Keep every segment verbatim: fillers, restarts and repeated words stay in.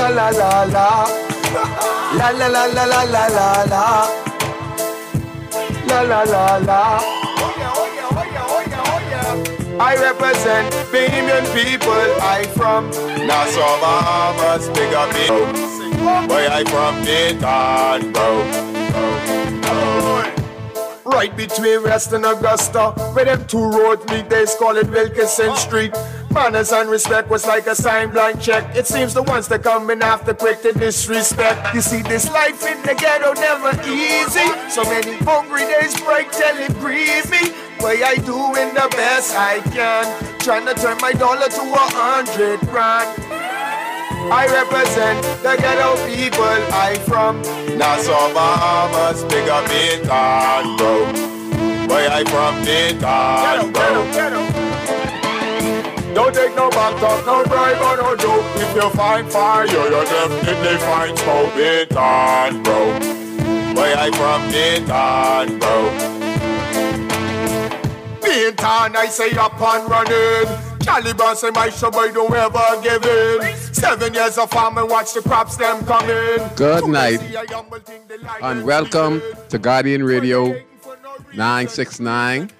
la la la. La la la la la la la la. La la la la. Oh yeah, oh yeah, oh yeah, oh yeah, oh yeah. I represent Bahamian people. I from Nassau, Bahamas, big up me. Where I from, Dayton, bro. Right between West and Augusta, where them two roads meet, they call it Wilkinson Street. Manners and respect was like a sign blank check. It seems the ones that come in after quick to disrespect. You see, this life in the ghetto never easy. So many hungry days break till it grieve me. Way I doing the best I can, trying to turn my dollar to a hundred grand. I represent the ghetto people. I from Nassau, Bahamas, big up Dayton, bro. Where I from, Dayton, bro. Ghetto, ghetto. Don't take no back talk, no bribe or no joke. If you find fire, you definitely find smoke. Dayton, bro. Where I from, Dayton, bro. Dayton, I say up and running. Caliban say my show boy don't ever give in. Seven years of farming, watch the crops them coming. Good night and welcome to Guardian Radio nine sixty-nine.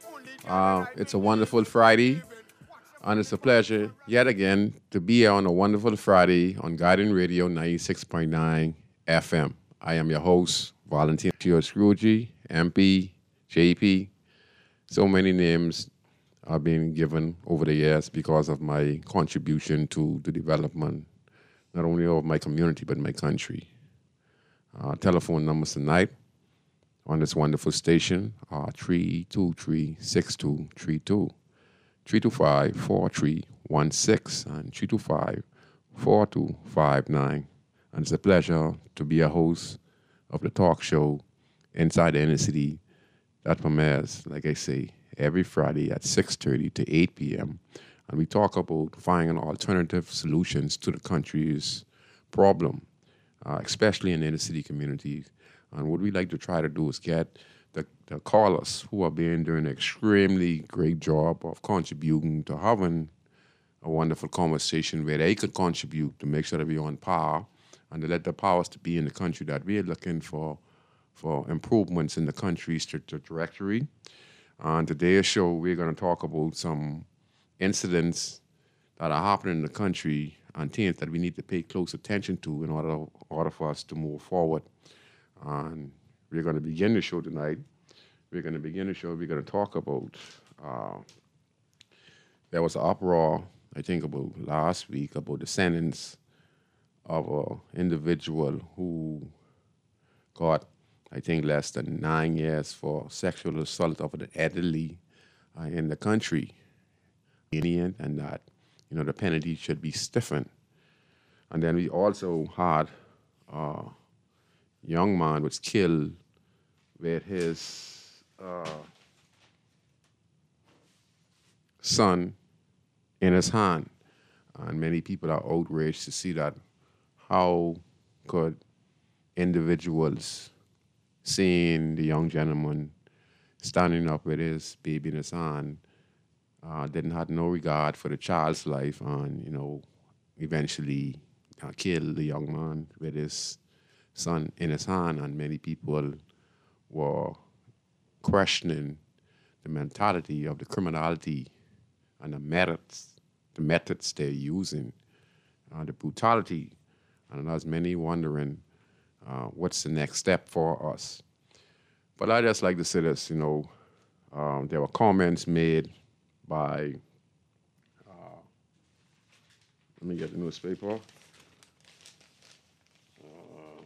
Uh, it's a wonderful Friday, and it's a pleasure yet again to be here on a wonderful Friday on Guardian Radio ninety-six point nine F M. I am your host, Valentin Scrooge, M P, J P, so many names are being given over the years because of my contribution to the development, not only of my community, but my country. Uh, telephone numbers tonight on this wonderful station are three two three, six two three two, three two five, four three one six, and three two five, four two five nine. And it's a pleasure to be a host of the talk show Inside the Inner City that premieres, like I say, every Friday at six thirty to eight p.m. And we talk about finding alternative solutions to the country's problem, uh, especially in the inner city communities. And what we like to try to do is get the, the callers who are being doing an extremely great job of contributing to having a wonderful conversation where they could contribute to make sure that we're on par and to let the powers to be in the country that we're looking for for improvements in the country's trajectory. On today's show, we're going to talk about some incidents that are happening in the country and things that we need to pay close attention to in order, order for us to move forward. And we're going to begin the show tonight. We're going to begin the show. We're going to talk about, uh, there was an uproar, I think, about last week about the sentence of an individual who got, I think, less than nine years for sexual assault of an elderly uh, in the country, and that, you know, the penalty should be stiffened. And then we also had a young man was killed with his uh, son in his hand. And many people are outraged to see that. How could individuals seeing the young gentleman standing up with his baby in his hand, uh, didn't have no regard for the child's life, and, you know, eventually uh, killed the young man with his son in his hand. And many people were questioning the mentality of the criminality and the methods, the methods they're using, uh, the brutality. And there's many wondering, Uh, what's the next step for us? But I just like to say this, you know, um, there were comments made by, uh, let me get the newspaper. Uh,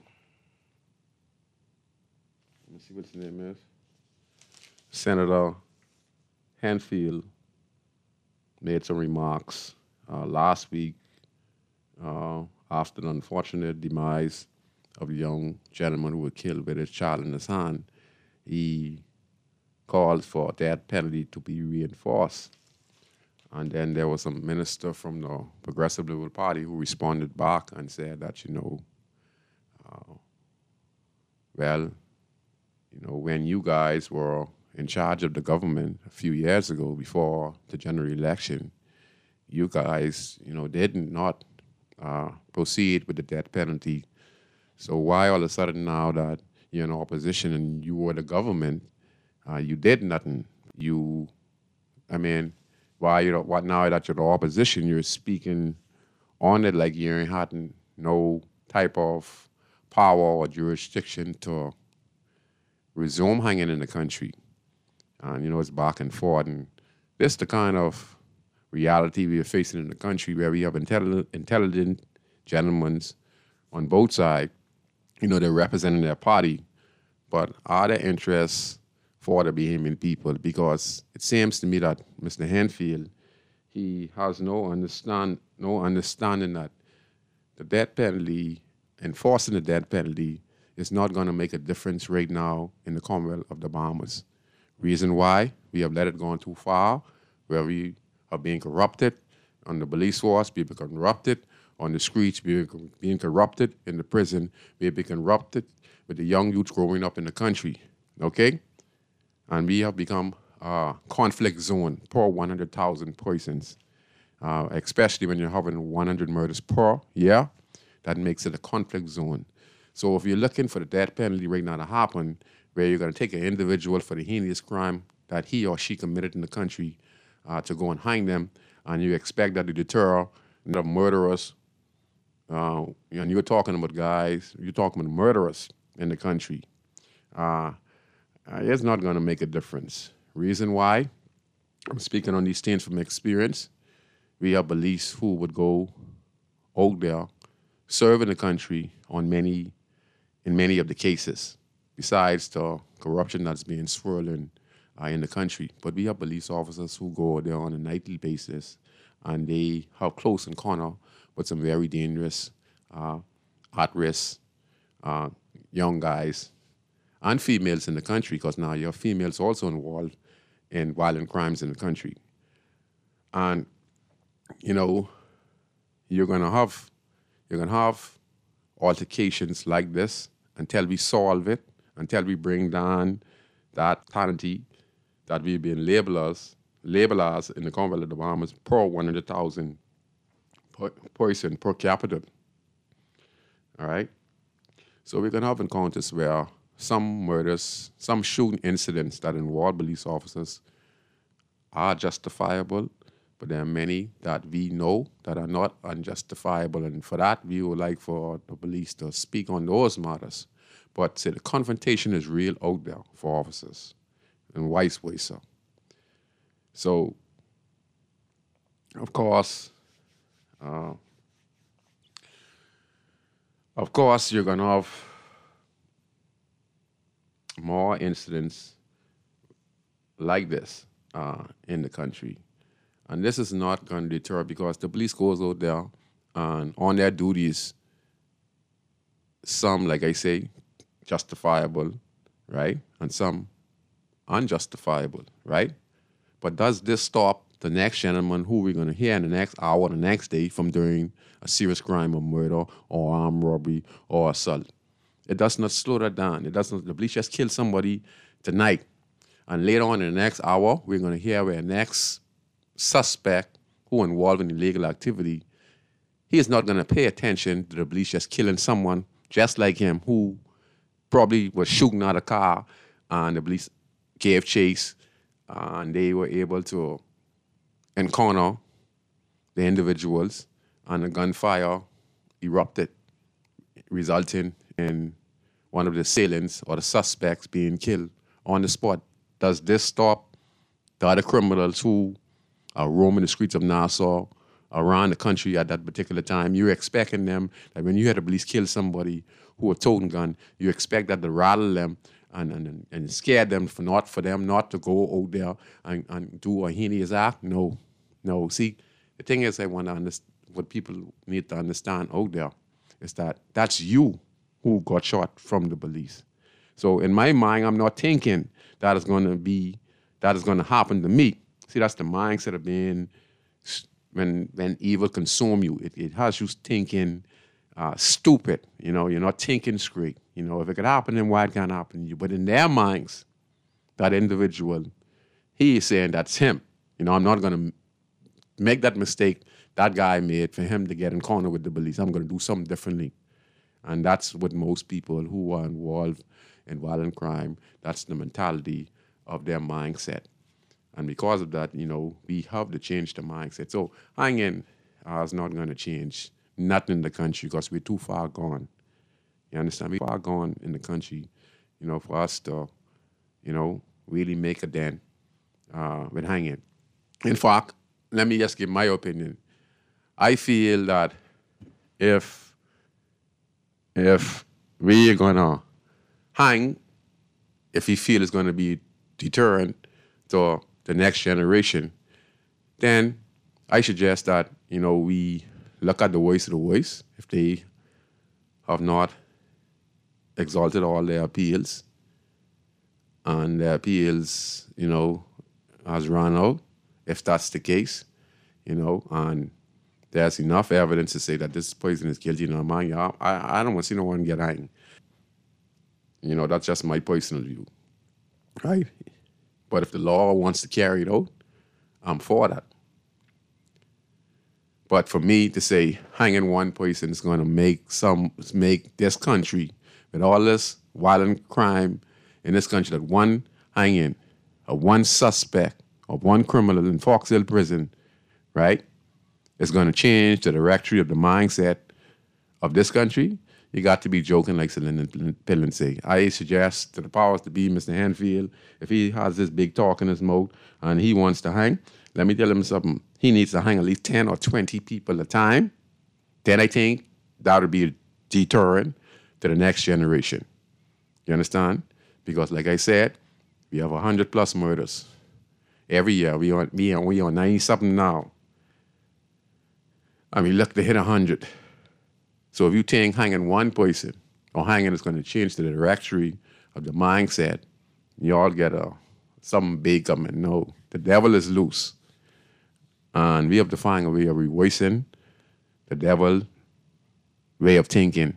let me see what his name is. Senator Hanfield made some remarks uh, last week uh, after the unfortunate demise of the young gentleman who was killed with his child in his hand. He called for that penalty to be reinforced. And then there was a minister from the Progressive Liberal Party who responded back and said that, you know, uh, well, you know, when you guys were in charge of the government a few years ago before the general election, you guys, you know, did not uh, proceed with the death penalty. So why all of a sudden now that you're in opposition and you were the government, uh, you did nothing? You, I mean, why you know what now that you're the opposition, you're speaking on it like you ain't had no type of power or jurisdiction to resume hanging in the country. And, you know, it's back and forth. And this is the kind of reality we are facing in the country where we have intelligent, intelligent gentlemen on both sides. You know, they're representing their party, but are their interests for the Bahamian people? Because it seems to me that Mister Handfield, he has no understand, no understanding that the death penalty, enforcing the death penalty, is not going to make a difference right now in the Commonwealth of the Bahamas. Reason why? We have let it go on too far, where we are being corrupted on the police force, being corrupted on the streets, being, being corrupted in the prison, being corrupted with the young youth growing up in the country, okay? And we have become a conflict zone per one hundred thousand persons, uh, especially when you're having one hundred murders per year. That makes it a conflict zone. So if you're looking for the death penalty right now to happen, where you're going to take an individual for the heinous crime that he or she committed in the country uh, to go and hang them, and you expect that to deter the murderers, uh, and you're talking about guys, you're talking about murderers in the country, uh, uh, it's not going to make a difference. Reason why? I'm speaking on these things from experience. We have police who would go out there, serve in the country on many, in many of the cases, besides the corruption that's being swirling uh, in the country. But we have police officers who go there on a nightly basis, and they have close encounter with some very dangerous, uh, at-risk uh, young guys and females in the country, because now you have females also involved in violent crimes in the country. And, you know, you're going to have, you're going to have altercations like this until we solve it, until we bring down that penalty that we've been labeled as, labeled as in the Commonwealth of the Bahamas per one hundred thousand per person per capita. All right? So we're going to have encounters where some murders, some shooting incidents that involve police officers are justifiable, but there are many that we know that are not unjustifiable. And for that, we would like for the police to speak on those matters. But say the confrontation is real out there for officers, and vice versa. So, of course, uh, of course, you're going to have more incidents like this uh, in the country. And this is not going to deter, because the police goes out there and on their duties, some, like I say, justifiable, right? And some unjustifiable, right? But does this stop the next gentleman who we're going to hear in the next hour, the next day, from doing a serious crime of murder or armed robbery or assault? It does not slow that down. It does not. The police just killed somebody tonight, and later on in the next hour, we're going to hear where the next suspect who involved in illegal activity, he is not going to pay attention to the police just killing someone just like him who probably was shooting at a car, and the police gave chase, uh, and they were able to encounter the individuals, and the gunfire erupted, resulting in one of the assailants or the suspects being killed on the spot. Does this stop the other criminals who are roaming the streets of Nassau, around the country at that particular time? You're expecting them, that when you had the police kill somebody who was toting gun, you expect that to rattle them and, and, and scare them, for not for them not to go out there and, and do a heinous act? No, no. See, the thing is, I want to understand, what people need to understand out there is that that's you who got shot from the police. So in my mind, I'm not thinking that is going to be, that is going to happen to me. See, that's the mindset of being, when when evil consume you, it, it has you thinking uh, stupid. You know, you're not thinking straight. You know, if it could happen, then why it can't happen to you? But in their minds, that individual, he is saying that's him. You know, I'm not going to make that mistake that guy made for him to get in corner with the police. I'm going to do something differently. And that's what most people who are involved in violent crime, that's the mentality of their mindset. And because of that, you know, we have to change the mindset. So hanging uh, is not going to change nothing in the country because we're too far gone. You understand? We're far gone in the country, you know, for us to, you know, really make a dent uh, with hanging. In fact, let me just give my opinion. I feel that if if we're gonna hang, if we feel it's gonna be deterrent to the next generation, then I suggest that, you know, we look at the voice of the voice. If they have not exalted all their appeals and their appeals, you know, has run out, if that's the case, you know, and there's enough evidence to say that this person is guilty, you know, man, I, I don't want to see no one get hanged. You know, that's just my personal view, right? But if the law wants to carry it out, I'm for that. But for me to say hanging one person is going to make some make this country, with all this violent crime in this country, that one hanging, or one suspect, or one criminal in Fox Hill Prison, right, is going to change the directory of the mindset of this country, you got to be joking, like Celine Pillin say. I suggest to the powers to be, Mister Hanfield, if he has this big talk in his mouth and he wants to hang, let me tell him something. He needs to hang at least ten or twenty people at a time. Then I think that would be a deterrent to the next generation. You understand? Because like I said, we have one hundred plus murders every year. We on, we on, we on ninety-something now. I mean, look to hit one hundred. So if you think hanging one person or hanging is going to change the directory of the mindset, you all get a something big coming. No, the devil is loose. And we have to find a way of revoicing the devil way of thinking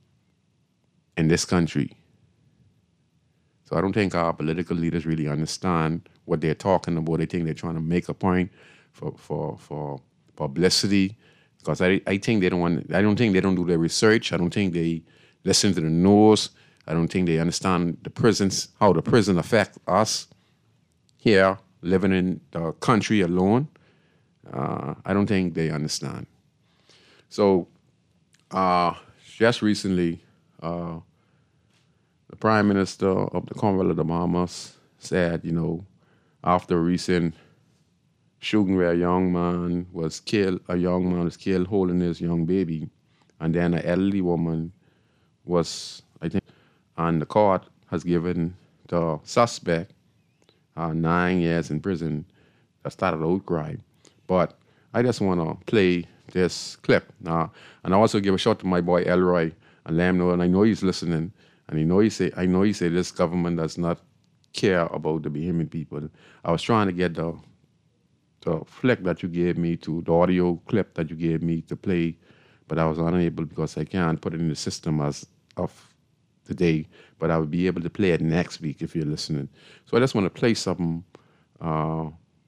in this country. So I don't think our political leaders really understand what they're talking about. They think they're trying to make a point for for, for publicity. Because I, I think they don't want, I don't think they don't do their research. I don't think they listen to the news. I don't think they understand the prisons, how the prison affect us here, living in the country alone. Uh, I don't think they understand. So uh, just recently, uh, the Prime Minister of the Commonwealth of the Bahamas said, you know, after a recent shooting where a young man was killed, a young man was killed holding his young baby, and then an elderly woman was, I think, and the court has given the suspect uh, nine years in prison. That started an outcry. But I just want to play this clip now, and I also give a shout to my boy Elroy and let him know, and I know he's listening, and he know he say, I know he say this government does not care about the Bahamian people. I was trying to get the the flick that you gave me to, the audio clip that you gave me to play, but I was unable because I can't put it in the system as of today, but I will be able to play it next week if you're listening. So I just want to play something uh,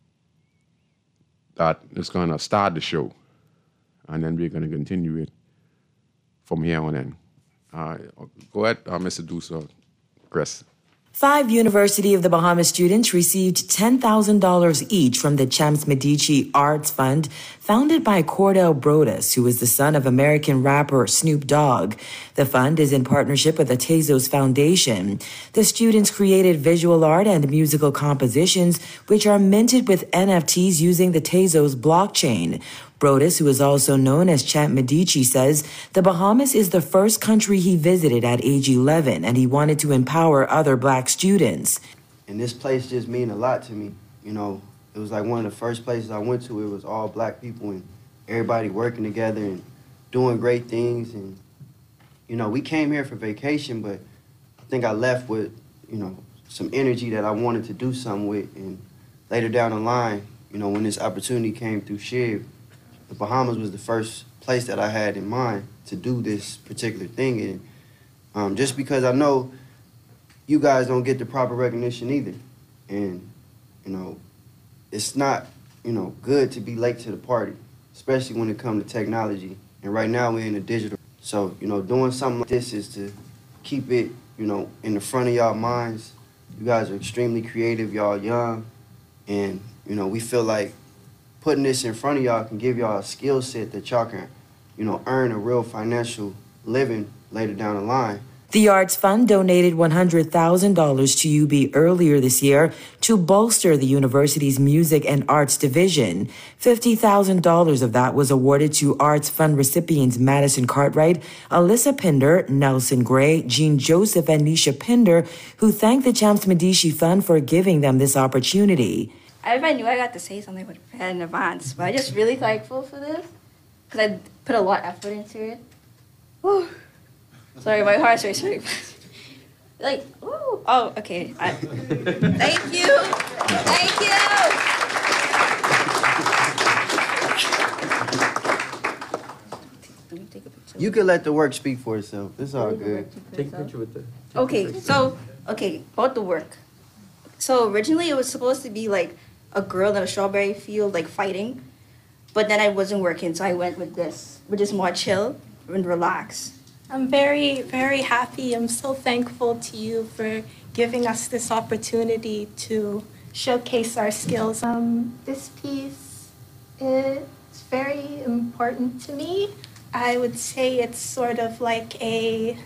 that is going to start the show, and then we're going to continue it from here on in. Uh, go ahead, uh, Mister Dusa, Chris. Five University of the Bahamas students received ten thousand dollars each from the Champs Medici Arts Fund, founded by Cordell Broadus, who is the son of American rapper Snoop Dogg. The fund is in partnership with the Tezos Foundation. The students created visual art and musical compositions, which are minted with N F Ts using the Tezos blockchain. Broadus, who is also known as Champ Medici, says the Bahamas is the first country he visited at age eleven, and he wanted to empower other black students. And this place just mean a lot to me. You know, it was like one of the first places I went to. It was all black people and everybody working together and doing great things. And, you know, we came here for vacation, but I think I left with, you know, some energy that I wanted to do something with. And later down the line, you know, when this opportunity came through Shiv, the Bahamas was the first place that I had in mind to do this particular thing. And um, just because I know you guys don't get the proper recognition either. And, you know, it's not, you know, good to be late to the party. especially when it comes to technology. And right now we're in the digital. So, you know, doing something like this is to keep it, you know, in the front of y'all minds. You guys are extremely creative, y'all young, and, you know, we feel like putting this in front of y'all can give y'all a skill set that y'all can, you know, earn a real financial living later down the line. The Arts Fund donated one hundred thousand dollars to U B earlier this year to bolster the university's music and arts division. fifty thousand dollars of that was awarded to Arts Fund recipients Madison Cartwright, Alyssa Pinder, Nelson Gray, Jean Joseph, and Nisha Pinder, who thanked the Champs Medici Fund for giving them this opportunity. If I knew I got to say something, I would have had in advance, but I'm just really thankful for this because I put a lot of effort into it. Whew. Sorry, my heart's racing. Like, ooh. Oh, okay. I, thank you. Thank you. You can let the work speak for itself. It's all good. Take a picture with it. Okay, so, okay, about the work. So originally it was supposed to be like a girl in a strawberry field, like fighting. But then I wasn't working, so I went with this, which is more chill and relax. I'm very, very happy. I'm so thankful to you for giving us this opportunity to showcase our skills. Um, this piece is very important to me. I would say it's sort of like a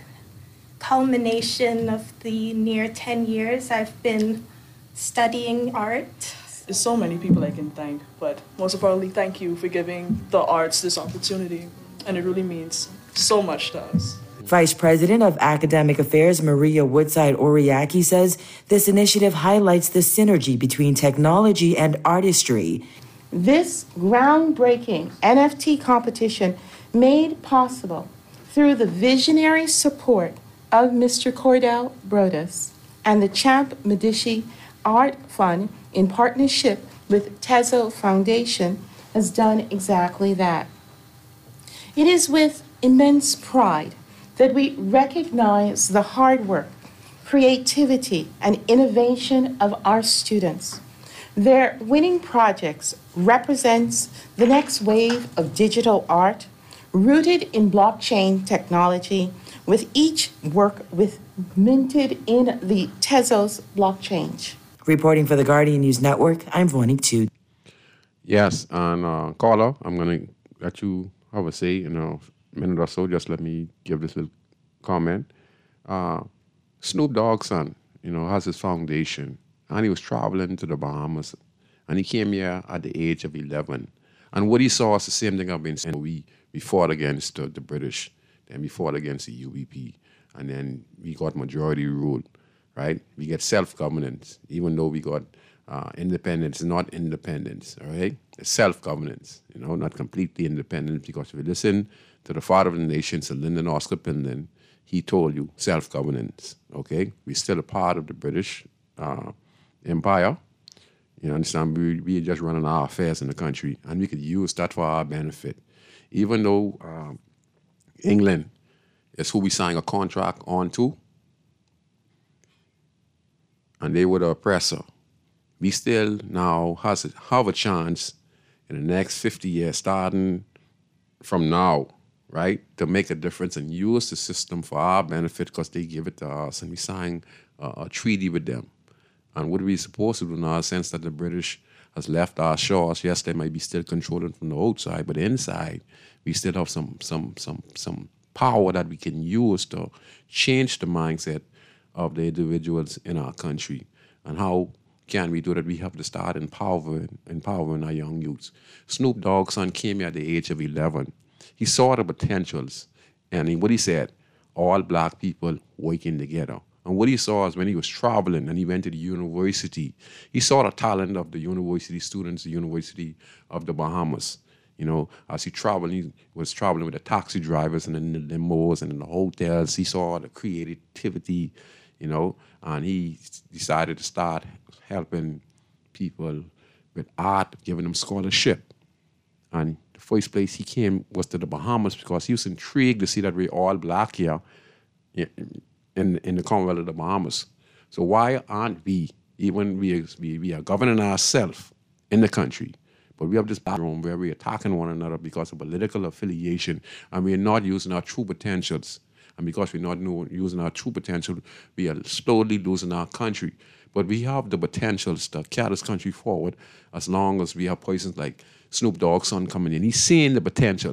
culmination of the near ten years I've been studying art. There's so many people I can thank, but most importantly, thank you for giving the arts this opportunity, and it really means so much to us. Vice President of Academic Affairs Maria Woodside Oriaki says this initiative highlights the synergy between technology and artistry. This groundbreaking N F T competition made possible through the visionary support of Mister Cordell Broadus and the Champ Medici Art Fund in partnership with Tezo Foundation has done exactly that. It is with immense pride that we recognize the hard work, creativity, and innovation of our students. Their winning projects represents the next wave of digital art rooted in blockchain technology, with each work with minted in the Tezos blockchain. Reporting for the Guardian News Network, I'm Vonnie Tu. Yes, and uh, Carla, I'm going to let you have a say in a minute or so. Just let me give this little comment. Uh, Snoop Dogg's son, you know, has his foundation, and he was traveling to the Bahamas, and he came here at the age of eleven. And what he saw is the same thing I've been saying. We, we fought against the, the British, then we fought against the U B P, and then we got majority rule, right? We get self-governance, even though we got uh, independence, not independence, all right? It's self-governance, you know, not completely independent, because if you listen to the father of the nation, Sir Lyndon Oscar Pindon, he told you self-governance, okay? We're still a part of the British uh, Empire. You understand? We, we just running our affairs in the country, and we could use that for our benefit. Even though um, England is who we sign a contract on to, and they were the oppressor, we still now has a, have a chance in the next fifty years, starting from now, right, to make a difference and use the system for our benefit, because they give it to us, and we sign uh, a treaty with them. And what are we supposed to do now, in the sense that the British has left our shores? Yes, they might be still controlling from the outside, but inside, we still have some some some some power that we can use to change the mindset of the individuals in our country. And how can we do that? We have to start empowering, empowering our young youths. Snoop Dogg's son came here at the age of eleven. He saw the potentials, and he, what he said, all black people working together. And what he saw is when he was traveling and he went to the university, he saw the talent of the university students, the University of the Bahamas. You know, as he traveled, he was traveling with the taxi drivers and in the limos and in the hotels. He saw the creativity, you know, and he decided to start helping people with art, giving them scholarship. And the first place he came was to the Bahamas, because he was intrigued to see that we're all black here in, in the Commonwealth of the Bahamas. So why aren't we, even we, we, we are governing ourselves in the country, But we have this backroom where we're attacking one another because of political affiliation, and we're not using our true potentials. And because we're not using our true potential, we are slowly losing our country. But we have the potentials to carry this country forward as long as we have persons like Snoop Dogg's son coming in. He's seeing the potential.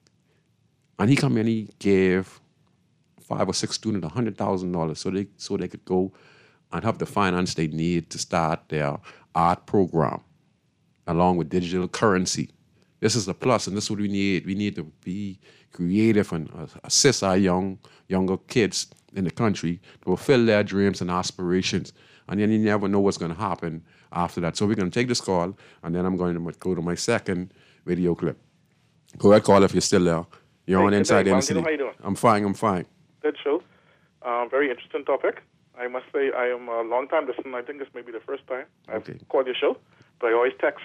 And he come in, he gave five or six students one hundred thousand dollars so they, so they could go and have the finance they need to start their art program, along with digital currency. This is a plus, and this is what we need. We need to be creative and uh, assist our young, younger kids in the country to fulfill their dreams and aspirations. And then you never know what's going to happen after that. So we're going to take this call, and then I'm going to go to my second video clip. Go ahead, call if you're still there. You're hey, on Inside N the City. How you doing? I'm fine, I'm fine. Good show. Uh, very interesting topic. I must say I am a long-time listener. I think this may be the first time I've Okay. called your show, but I always text.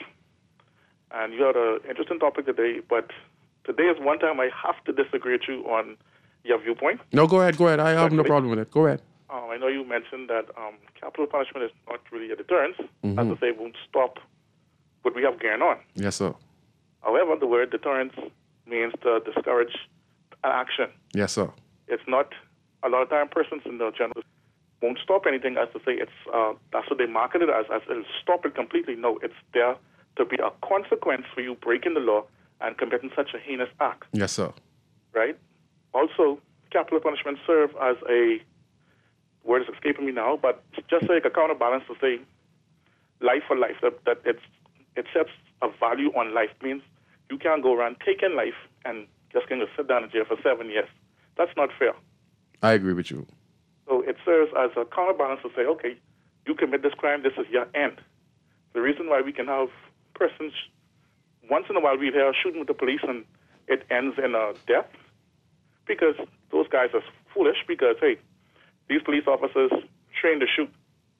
And you had an interesting topic today, but today is one time I have to disagree with you on your viewpoint. No, go ahead, go ahead. I have no Actually, problem with it. Go ahead. Um, I know you mentioned that um, capital punishment is not really a deterrence, Mhm. as to say it won't stop what we have going on. Yes, sir. However, the word deterrence means to discourage an action. Yes, sir. It's not, a lot of time persons in the general won't stop anything as to say it's, uh, that's what they market it as, as it'll stop it completely. No, it's there to be a consequence for you breaking the law and committing such a heinous act, Yes, sir. right? Also, capital punishment serve as a, word is escaping me now, but just like a counterbalance to say life for life, that, that it's, it sets a value on life. Means you can't go around taking life and just going to sit down in jail for seven years. That's not fair. I agree with you. So it serves as a counterbalance to say, okay, you commit this crime, this is your end. The reason why we can have persons, once in a while we hear shooting with the police and it ends in a death, because those guys are foolish because, hey, these police officers train to shoot.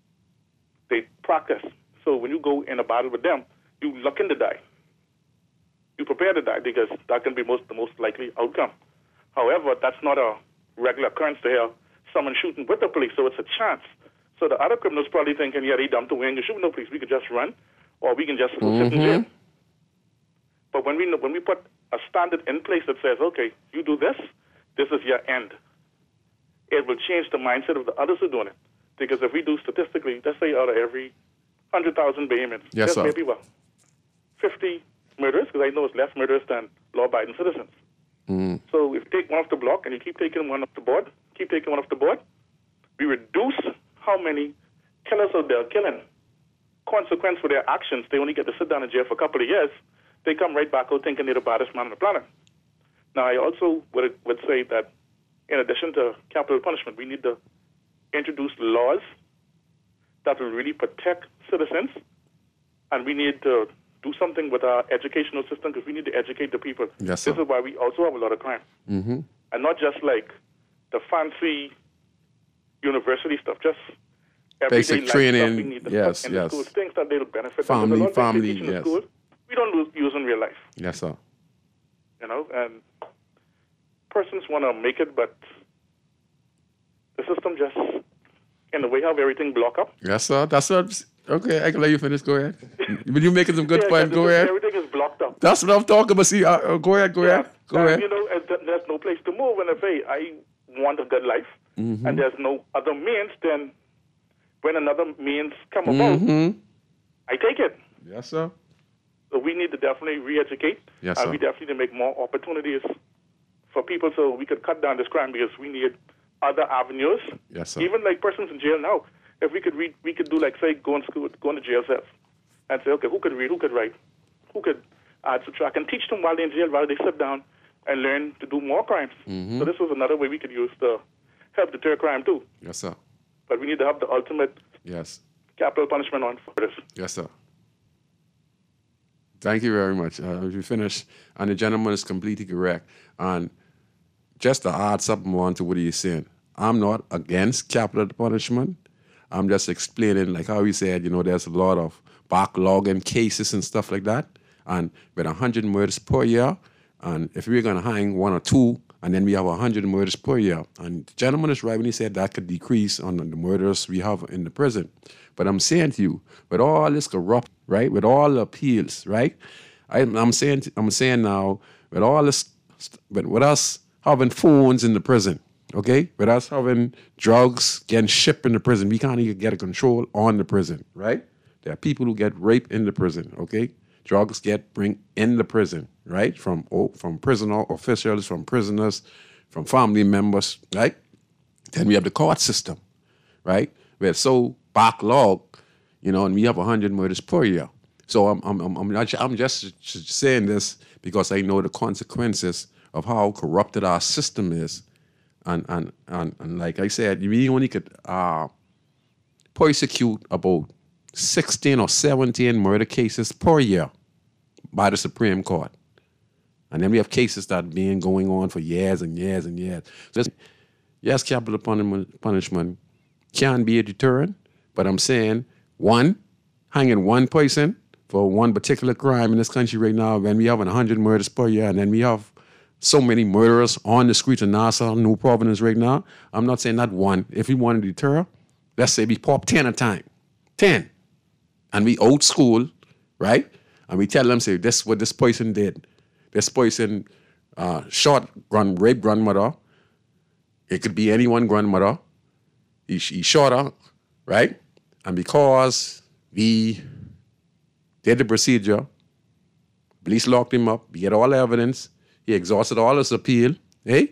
They practice. So when you go in a battle with them, you looking to die. You prepare to die because that can be most the most likely outcome. However, that's not a regular occurrence to hear someone shooting with the police, so it's a chance. So the other criminals probably thinking, yeah, they dumped away and you're shooting the police. We could just run, or we can just mm-hmm. sit in jail. But when we when we put a standard in place that says, okay, you do this, this is your end, it will change the mindset of the others who are doing it. Because if we do statistically, let's say out of every one hundred thousand Bahamians, yes, there's maybe, what, fifty murderers, because I know it's less murderers than law-abiding citizens. Mm. So if you take one off the block and you keep taking one off the board, keep taking one off the board, we reduce how many killers out there killing. Consequence for their actions, they only get to sit down in jail for a couple of years. They come right back out thinking they're the baddest man on the planet. Now, I also would, would say that in addition to capital punishment, we need to introduce laws that will really protect citizens, and we need to do something with our educational system because we need to educate the people. Yes, sir. This is why we also have a lot of crime. Mm-hmm. And not just like the fancy university stuff, just everyday Basic life training, stuff we need to yes, put in the yes. schools, things that they'll benefit Family, them. Because a lot of things family, they teach in yes. the school, we don't lose, use in real life. Yes, sir. You know, and persons want to make it, but the system just, in the way how everything block up. Yes, sir. That's what. Okay, I can let you finish. Go ahead. When you're making some good yeah, points, go ahead. Everything is blocked up. That's what I'm talking about. See, uh, uh, go ahead, go Yeah. ahead, go and, ahead. You know, and th- there's no place to move. And if hey, I want a good life, Mm-hmm. and there's no other means, then when another means come about, Mm-hmm. I take it. Yes, sir. So we need to definitely re-educate, Yes, and sir. we definitely need to make more opportunities for people so we could cut down this crime because we need other avenues. Yes, sir. Even like persons in jail now, if we could read, we could do like say go in school, go into jail cells, and say okay, who could read, who could write, who could add, subtract, and teach them while they're in jail, while they sit down and learn to do more crimes. Mm-hmm. So this was another way we could use to help deter crime too. Yes, sir. But we need to have the ultimate Yes. capital punishment on for this. Yes, sir. Thank you very much. Uh, we finished, and the gentleman is completely correct. And just to add something more to what he's saying, I'm not against capital punishment. I'm just explaining, like how he said, you know, there's a lot of backlogging cases and stuff like that. And with one hundred murders per year, and if we're going to hang one or two And then we have one hundred murders per year. And the gentleman is right when he said that could decrease on the murders we have in the prison. But I'm saying to you, with all this corrupt, right, with all the appeals, right, I, I'm saying I'm saying now, with all this, with, with us having phones in the prison, okay, with us having drugs getting shipped in the prison, we can't even get a control on the prison, right? There are people who get raped in the prison, okay? Drugs get bring in the prison, right? From oh, from prisoner officials, from prisoners, from family members, right? Then we have the court system, right? We're so backlogged, you know, and we have one hundred murders per year. So I'm I'm I'm, I'm, not, I'm just saying this because I know the consequences of how corrupted our system is, and and and, and like I said, we only could uh, prosecute about sixteen or seventeen murder cases per year by the Supreme Court. And then we have cases that have been going on for years and years and years. So yes, capital punishment can be a deterrent, but I'm saying, one, hanging one person for one particular crime in this country right now, when we have one hundred murders per year, and then we have so many murderers on the streets of Nassau, New Providence right now, I'm not saying that one. If we want to deter, let's say we pop ten a time. ten. And we old school, right? And we tell them, say, this is what this person did. This person uh, shot, grand, raped grandmother. It could be anyone grandmother. He, he shot her, right? And because we did the procedure, police locked him up, we get all the evidence, he exhausted all his appeal, hey?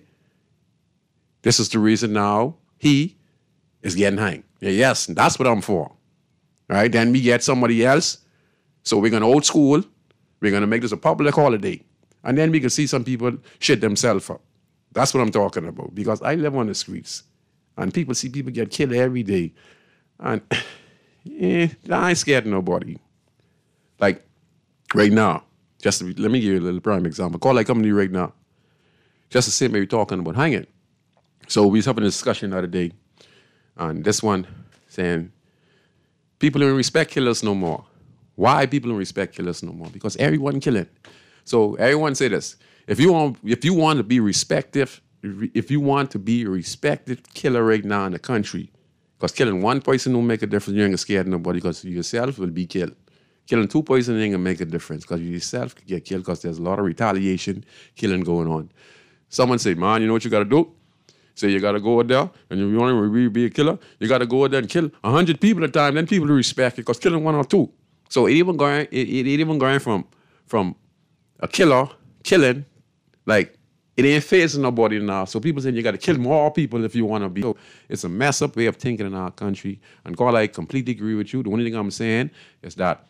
This is the reason now he is getting hanged. Yeah, yes, that's what I'm for. All right, then we get somebody else. So we're going to old school. We're going to make this a public holiday. And then we can see some people shit themselves up. That's what I'm talking about. Because I live on the streets. And people see people get killed every day. And eh, I ain't scared of nobody. Like, right now, just to, let me give you a little prime example. Call like coming to you right now. Just the same way we're talking about hanging. So we was having a discussion the other day. And this one saying, people don't respect killers no more. Why people don't respect killers no more? Because everyone killing. So everyone say this. If you want, if you want to be respected, if you want to be a respected killer right now in the country, because killing one person don't make a difference, you ain't scared of nobody because you yourself will be killed. Killing two persons ain't gonna make a difference because you yourself could get killed because there's a lot of retaliation, killing going on. Someone say, man, you know what you gotta do? Say you gotta go out there, and if you want to really be a killer, you gotta go out there and kill a hundred people at a time. Then people will respect it, because killing one or two. So it even going, it, it even going from from a killer killing, like it ain't facing nobody now. So people saying you gotta kill more people if you want to be. So it's a mess up way of thinking in our country. And God, I completely agree with you. The only thing I'm saying is that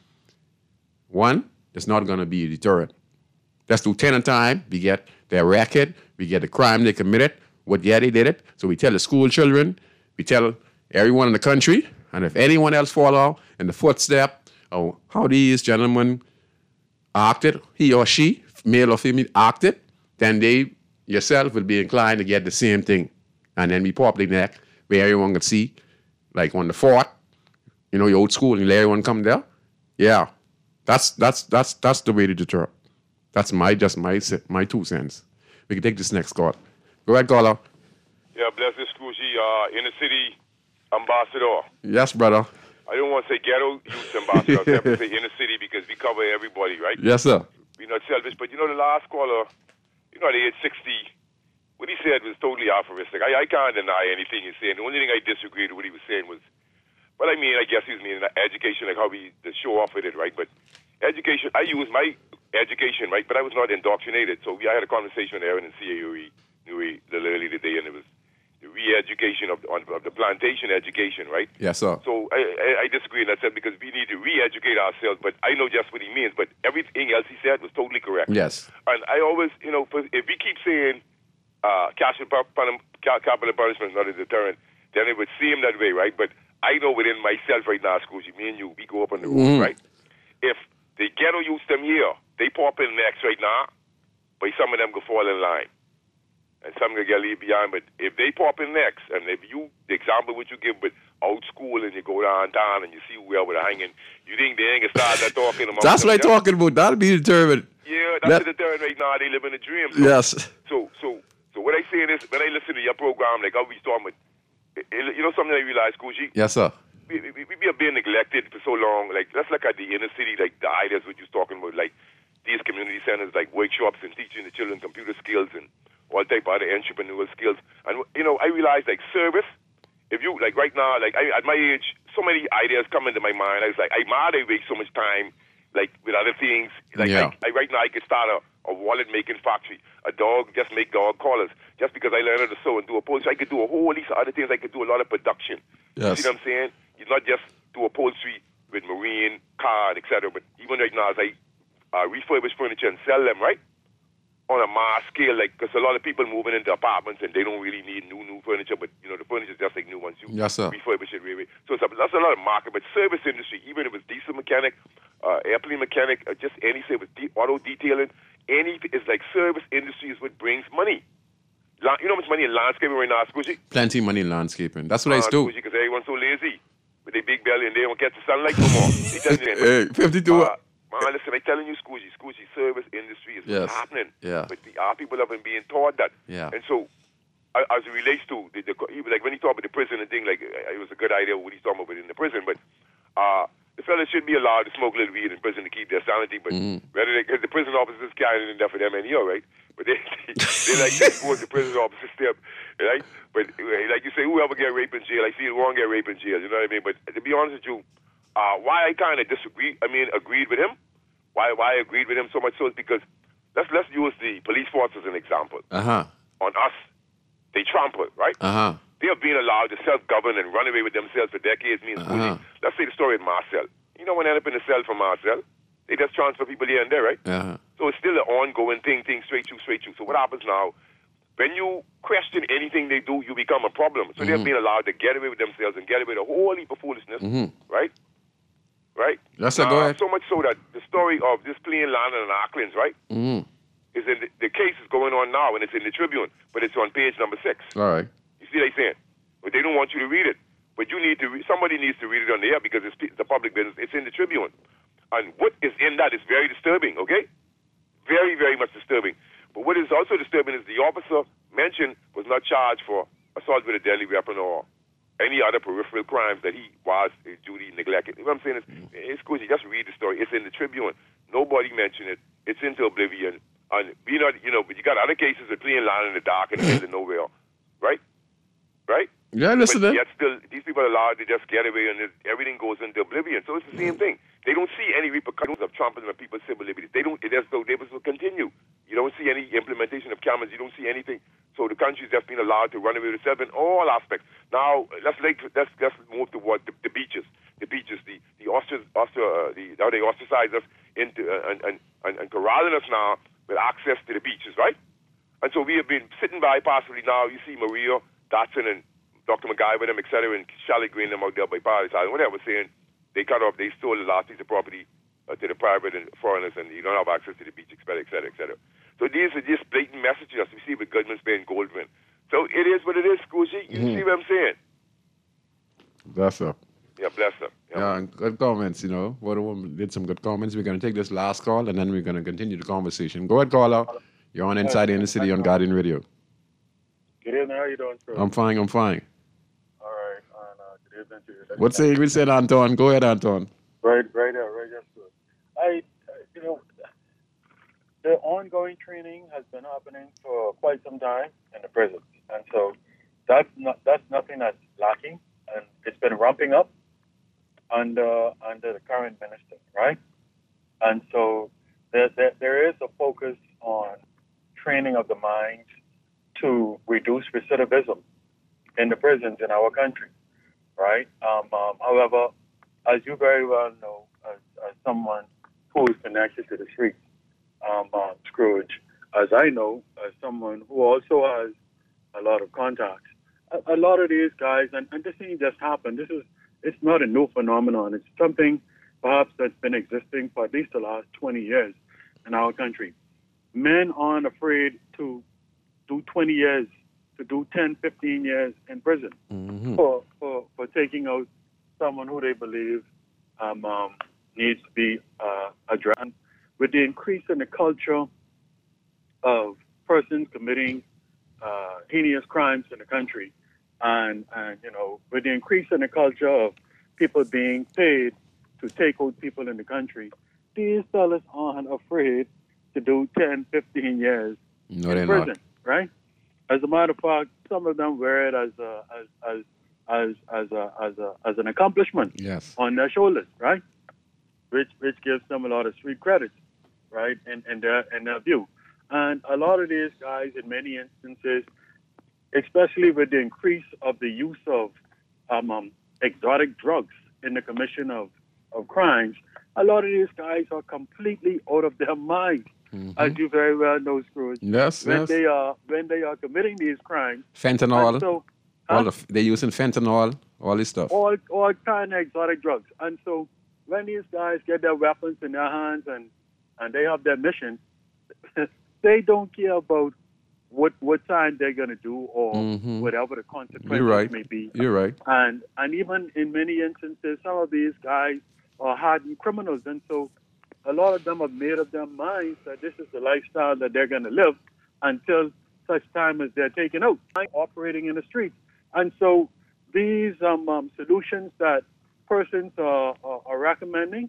one, it's not gonna be a deterrent. Let's do ten at a time. We get their record, we get the crime they committed. What, yeah, they did it. So we tell the school children, we tell everyone in the country, and if anyone else follow in the footstep of how these gentlemen acted, he or she, male or female, acted, then they yourself will be inclined to get the same thing. And then we pop the neck where everyone can see, like on the fort, you know, your old school, and let everyone come there. Yeah, that's that's that's that's the way to deter. That's my just my my two cents. We can take this next call. Go ahead, caller. Yeah, bless this Scroogie, uh, inner city ambassador. Yes, brother. I don't want to say ghetto youth ambassador. I have to say inner city because we cover everybody, right? Yes, sir. We're not selfish, but you know the last caller, you know, at age sixty, what he said was totally aphoristic. I, I can't deny anything he's saying. The only thing I disagreed with what he was saying was, well, I mean, I guess he was meaning education, like how we the show off with it, right? But education, I use my education, right? But I was not indoctrinated. So we, I had a conversation with Aaron and C A U E. Nui early today, and it was the re-education of, of the plantation education, right? Yes, sir. So I, I, I disagree in that sense because we need to re-educate ourselves, but I know just what he means, but everything else he said was totally correct. Yes. And I always, you know, if we keep saying uh, capital punishment is not a deterrent, then it would seem that way, right? But I know within myself right now, Scoochie, me and you, we go up on the road, mm-hmm. right? If the ghetto youth them here, they pop in next right now, but some of them go fall in line. And some can get leave behind, but if they pop in next, and if you, the example which you give with old school, and you go downtown and you see where we're hanging, you think they ain't gonna start that talking about. That's what I'm talking about. That'll be determined. Yeah, that's that, the deterrent right now. They live in a dream. So, yes. So, so, so what I saying is, when I listen to your program, like how we talking about, you know something I realized, Koji? Yes, sir. We, we, we we are being neglected for so long. Like, let's look at the inner city, like the ideas what you're talking about, like these community centers, like workshops and teaching the children computer skills and all type of other entrepreneurial skills. And, you know, I realized, like, service, if you, like, right now, like, I, at my age, so many ideas come into my mind. I was like, I'm mad I waste so much time, like, with other things. Like, Yeah. I, I, right now, I could start a, a wallet-making factory. A dog, just make dog collars. Just because I learned how to sew and do upholstery, I could do a whole list of other things. I could do a lot of production. Yes. You see what I'm saying? You not just do upholstery with marine, car, et cetera. But even right now, as I uh, refurbish furniture and sell them, right? On a mass scale, like, because a lot of people moving into apartments and they don't really need new, new furniture, but, you know, the furniture is just like new ones. You Yes, sir. refurbish it, really. So it's a, that's a lot of market. But service industry, even if it's diesel mechanic, uh, airplane mechanic, or just any service, de- auto detailing, anything, it's like service industry is what brings money. La- you know how much money in landscaping right now, Squishy? Plenty money in landscaping. That's what I used to do. Because everyone's so lazy with their big belly and they don't catch the sunlight no more. They tell you that. Hey, fifty-two. Uh, man, listen, I'm telling you, Squishy, Squishy, service industry is Yes. what's happening. Yeah. But the, our people have been being taught that. Yeah. And so, uh, as it relates to, the, the, like when he talked about the prison and thing, like uh, it was a good idea what he's talking about in the prison, but uh, the fellas shouldn't be allowed to smoke a little weed in prison to keep their sanity, but Mm-hmm. whether they, because the prison officers carrying it enough for them anyhow, right? But they, they, they like to force the prison officers step, right? But uh, like you say, whoever get raped in jail, I see it won't get raped in jail, you know what I mean? But to be honest with you, uh, why I kind of disagree, I mean, agreed with him, why why I agreed with him so much so is because, let's, let's use the police force as an example. Uh-huh. On us, they trample, right? Uh-huh. They have been allowed to self-govern and run away with themselves for decades. Means Uh-huh. Let's say the story of Marcel. You know when I end up in the cell for Marcel, they just transfer people here and there, right? Uh-huh. So it's still an ongoing thing, thing straight through, straight through. So what happens now, when you question anything they do, you become a problem. So they've Mhm. been allowed to get away with themselves and get away with a whole heap of foolishness, Mhm. right? Right? Yes, sir, Now, go ahead. So much so that the story of this plane landing in Auckland, right, Mm-hmm. is in the, the case is going on now, and it's in the Tribune, but it's on page number six. All right. You see what I'm saying? But they don't want you to read it. But you need to. Re- somebody needs to read it on the air because it's, it's a public business. It's in the Tribune, and what is in that is very disturbing. Okay, very, very much disturbing. But what is also disturbing is the officer mentioned was not charged for assault with a deadly weapon or any other peripheral crimes that he was his duty neglected. You know what I'm saying? It's, it's cool. You just read the story. It's in the Tribune. Nobody mentioned it. It's into oblivion. And we not, you know, but you got other cases of playing land in the dark in the middle of nowhere, right? Right? Yeah, listen But to yet still, these people are allowed to just get away and it, everything goes into oblivion. So it's the same thing. They don't see any repercussions of trampling on people's civil liberties. They don't, it's as though they will continue. You don't see any implementation of cameras. You don't see anything. So the country's just been allowed to run away with itself in all aspects. Now, let's, like, let's, let's move toward the, the beaches. The beaches, the, the, ostrac, ostrac, uh, the how they ostracize us into, uh, and, and, and, and corralling us now with access to the beaches, right? And so we have been sitting by possibly now. You see Maria Dotson and Doctor McGuire, them, et cetera, and Charlotte Green, them out there by Paradise Island. Whatever, saying they cut off, they stole the last piece of property uh, to the private and foreigners, and you don't have access to the beach, et cetera, et cetera, et cetera. So these are just blatant messages we see with Goodman, Spain, Goldman. So it is what it is, Squishy. You Mhm. see what I'm saying? That's up. Yeah, bless her. Yeah, and good comments, you know. What a woman did some good comments. We're going to take this last call, and then we're going to continue the conversation. Go ahead, caller. You're on Inside the Inner City on Guardian Radio. Good evening. How you doing, sir? I'm fine, I'm fine. All right. And, uh, good evening to you. What say we said, Anton? Go ahead, Anton. Right, right there, right there. Sir. I, uh, you know, the ongoing training has been happening for quite some time in the prisons, and so that's not that's nothing that's lacking, and it's been ramping up under under the current minister, right? And so there there, there is a focus on training of the mind to reduce recidivism in the prisons in our country, right? Um, um, however, as you very well know, as, as someone who is connected to the streets, um, um, Scrooge, as I know, as someone who also has a lot of contacts, a, a lot of these guys, and, and this thing just happened. This is, it's not a new phenomenon. It's something perhaps that's been existing for at least the last twenty years in our country. Men aren't afraid to do twenty years, to do ten, fifteen years in prison Mm-hmm. for, for, for taking out someone who they believe um, um, needs to be uh, addressed. And with the increase in the culture of persons committing uh, heinous crimes in the country. And, and, you know, with the increase in the culture of people being paid to take out people in the country, these fellas aren't afraid to do ten, fifteen years No, in they're prison, not. right? As a matter of fact, some of them wear it as a, as as as as a, as a, as an accomplishment Yes. on their shoulders, right? Which which gives them a lot of street credit, right? In in their in their view, and a lot of these guys, in many instances, especially with the increase of the use of um, um, exotic drugs in the commission of, of crimes, a lot of these guys are completely out of their mind, Mm-hmm. as you very well know, Scrooge. Yes, when yes. they are when they are committing these crimes. Fentanyl. And so, all huh? the, they're using fentanyl, all this stuff. all all kind of exotic drugs. And so when these guys get their weapons in their hands and, and they have their mission, they don't care about what what time they're gonna do or Mhm. whatever the consequences You're right. may be. You're right. And and even in many instances, some of these guys are hardened criminals, and so a lot of them have made up their minds that this is the lifestyle that they're going to live until such time as they're taken out, operating in the streets. And so these um, um, solutions that persons are, are, are recommending,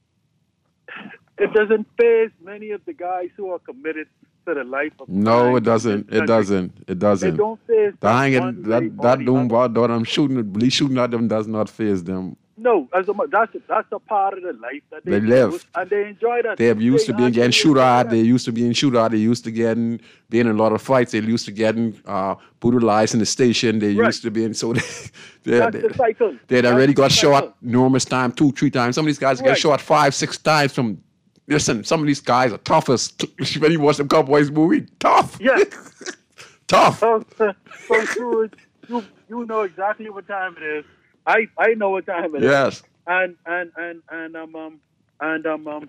it doesn't faze many of the guys who are committed to the life of No, crime it doesn't. in this It country. doesn't. It doesn't. They don't faze The them hanging, one way that or that the doom other. that I'm shooting, police shooting at them does not faze them. No, as a, that's that's a part of the life that they, They live. choose, and they enjoy that. They have used to being getting actually shoot enjoy at. that. They used to being shoot at. They used to getting being in a lot of fights. They used to getting uh, brutalized in the station. They Right. used to being so. They, they, That's they, the cycle. they had That's already the got cycle. shot numerous times, two, three times. Some of these guys get Right. shot five, six times from. Listen, some of these guys are tough as when you watch the Cowboys movie. Tough. Yeah. Tough. So, so true. You you know exactly what time it is. I I know what time it is. Yes. And and and and um, um and um, um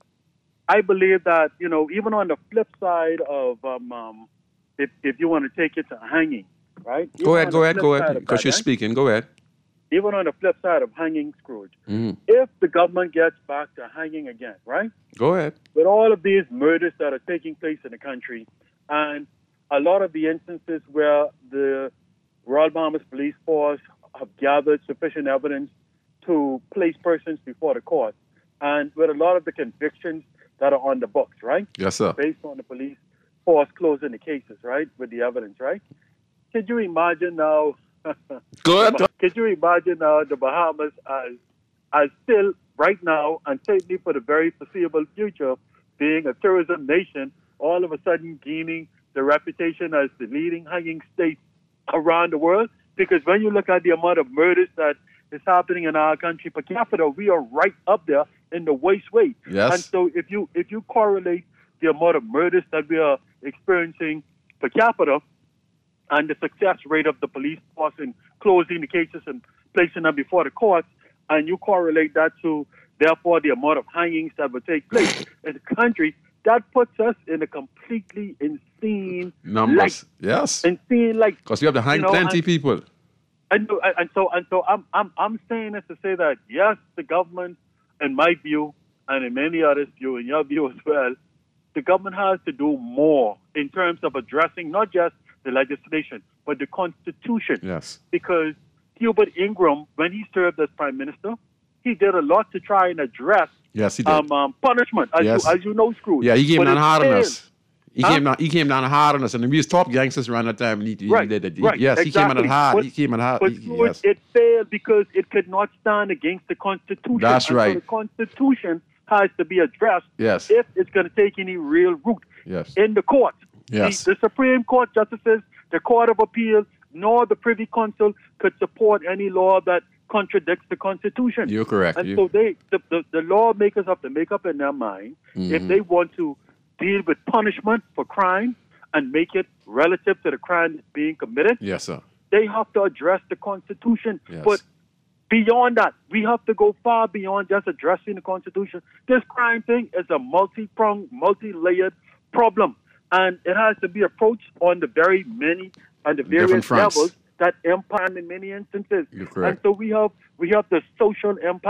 I believe that, you know, even on the flip side of um, um if if you want to take it to hanging, right? Go Even ahead. on Go the ahead. flip Go side ahead. of Because that, you're right? speaking. Go ahead. Even on the flip side of hanging, Scrooge, hmm if the government gets back to hanging again, right? Go ahead. With all of these murders that are taking place in the country, and a lot of the instances where the Royal Bahamas Police Force have gathered sufficient evidence to place persons before the court, and with a lot of the convictions that are on the books, right? Yes, sir. Based on the police force closing the cases, right? With the evidence, right? Could you imagine now? Good. Could you imagine now the Bahamas as, as still right now, and certainly for the very foreseeable future, being a tourism nation, all of a sudden gaining the reputation as the leading hanging state around the world? Because when you look at the amount of murders that is happening in our country per capita, we are right up there in the worst way. Yes. And so if you if you correlate the amount of murders that we are experiencing per capita and the success rate of the police force in closing the cases and placing them before the courts, and you correlate that to, therefore, the amount of hangings that will take place in the country, that puts us in a completely insane Numbers. light. Yes. Insane like Because we have to hang you know, plenty and- people. and, and so and so I'm I'm I'm saying this to say that yes, the government, in my view, and in many others' view, in your view as well, the government has to do more in terms of addressing not just the legislation but the Constitution. Yes. Because Hubert Ingram, when he served as Prime Minister, he did a lot to try and address Yes, he did. um, um, punishment, as Yes. you as you know, Scrooge. Yeah, he came But down it hard on failed. us. He Huh? came down. He came down hard on us, and we was top gangsters around that time. And he, he Right, did it. He- right, yes, he came exactly. out hard. But- he came out hard. But He- Scrooge, yes. it failed because it could not stand against the Constitution. That's And right. So the Constitution has to be addressed Yes. if it's going to take any real root Yes. in the court. Yes. The, the Supreme Court justices, the Court of Appeal, nor the Privy Council could support any law that contradicts the Constitution. You're correct. And You- so they, the, the, the lawmakers have to make up in their mind if Mhm. they want to deal with punishment for crime and make it relative to the crime that's being committed, Yes, sir. they have to address the Constitution. Yes. But beyond that, we have to go far beyond just addressing the Constitution. This crime thing is a multi-pronged, multi-layered problem, and it has to be approached on the very many and the Different various fronts. levels that impact in many instances. You're correct. And so we have we have the social impact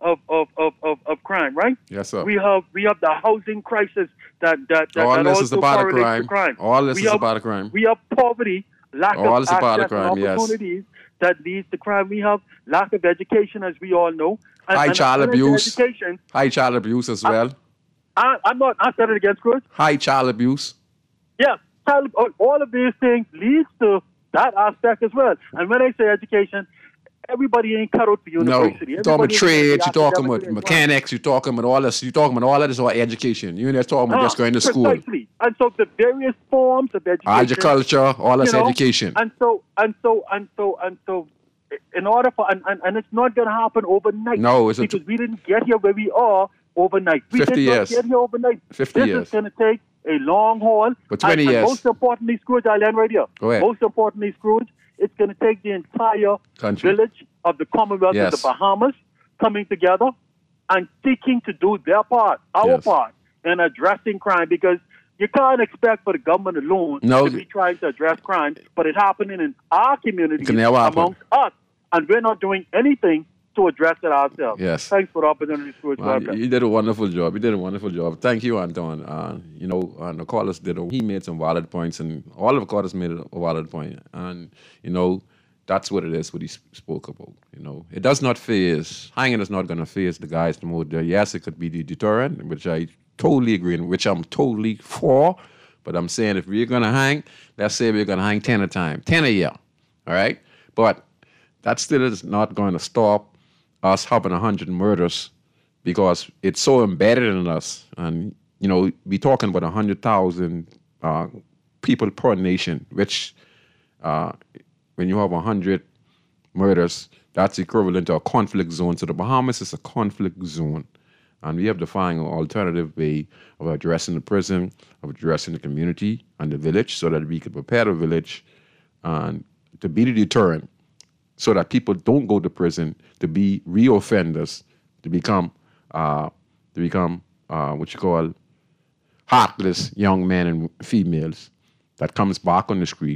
of, of, of, of, of crime, right? Yes, sir. We have we have the housing crisis that that, that, All that this also is about a correlates crime. to crime. All this we is have, about a crime. We have poverty, lack All of this is about a access crime, and yes. opportunities that leads to crime. We have lack of education, as we all know. And, High and child when I say abuse. Education, High child abuse as well. I, I'm not. I said it against Chris. High child abuse. Yeah, child, all- all of these things leads to that aspect as well. And when I say education, everybody ain't cut out for No, university. you're talking about Everybody trades, you're is talking about academically inclined. mechanics, you're talking about all this, you're talking about all of this about education. You're not talking about Ah, just going to school. Precisely. And so the various forms of education. Agriculture, all this you know, education. And so and so and so and so in order for and, and, and it's not gonna happen overnight. No, it's a because we didn't get here where we are overnight. We fifty did years. not get here overnight. fifty this years. is gonna take a long haul. For twenty and, years. And most importantly, Scrooge, I'll end right here. Go ahead. Most importantly, Scrooge, it's gonna take the entire Country. village of the Commonwealth Yes. of the Bahamas coming together and seeking to do their part, our Yes. part, in addressing crime, because you can't expect for the government alone No. to be trying to address crime, but it's happening in our community It can never happen. amongst us, and we're not doing anything to address it ourselves. Yes. Thanks for the opportunity, Scrooge. Well, Welcome. you did a wonderful job. You did a wonderful job. Thank you, Anton. Uh, you know, uh, the callers did. A, he made some valid points, and all of the callers made a valid point. And you know, that's what it is. What he sp- spoke about. You know, it does not phase. Hanging is not going to phase the guys to move there. Yes, it could be the deterrent, which I totally agree, and which I'm totally for. But I'm saying if we're going to hang, let's say we're going to hang ten a time, ten a year. All right, but that still is not going to stop us having a hundred murders, because it's so embedded in us. And you know, we're talking about a hundred thousand uh, people per nation, which uh, when you have a hundred murders, that's equivalent to a conflict zone. So the Bahamas is a conflict zone, and we have to find an alternative way of addressing the prison, of addressing the community and the village, so that we can prepare the village and to be the deterrent, so that people don't go to prison to be reoffenders, to become uh, to become uh, what you call heartless young men and females that comes back on the street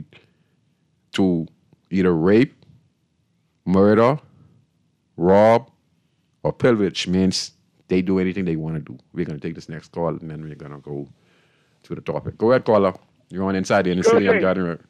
to either rape, murder, rob, or pillage. Means they do anything they want to do. We're going to take this next call, and then we're going to go to the topic. Go ahead, caller. You're on Inside the Inner City on Garden Road.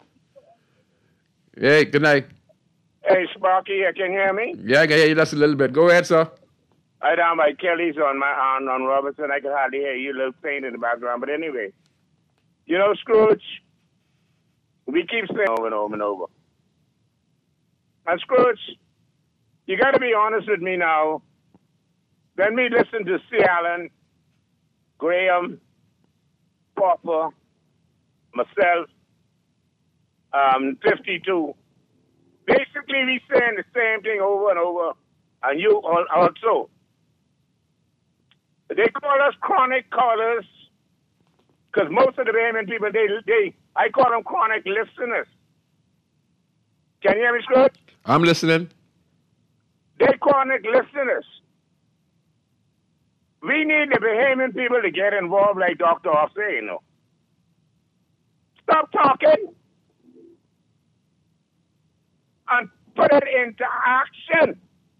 Hey, good night. Hey, Sparky, you can hear me? Yeah, I can hear you just a little bit. Go ahead, sir. I down by Kelly's on my on, on Robertson. I can hardly hear you. A little pain in the background. But anyway, you know, Scrooge, we keep saying over and over and over. And Scrooge, you got to be honest with me now. Let me listen to C. Allen, Graham, Popper, myself, um, fifty-two. Basically, we saying the same thing over and over, and you all also. They call us chronic callers, because most of the Bahamian people, they, they, I call them chronic listeners. Can you hear me, Scrooge? I'm listening. They chronic listeners. We need the Bahamian people to get involved like Doctor Hoff say, you know. Stop talking and put it into action.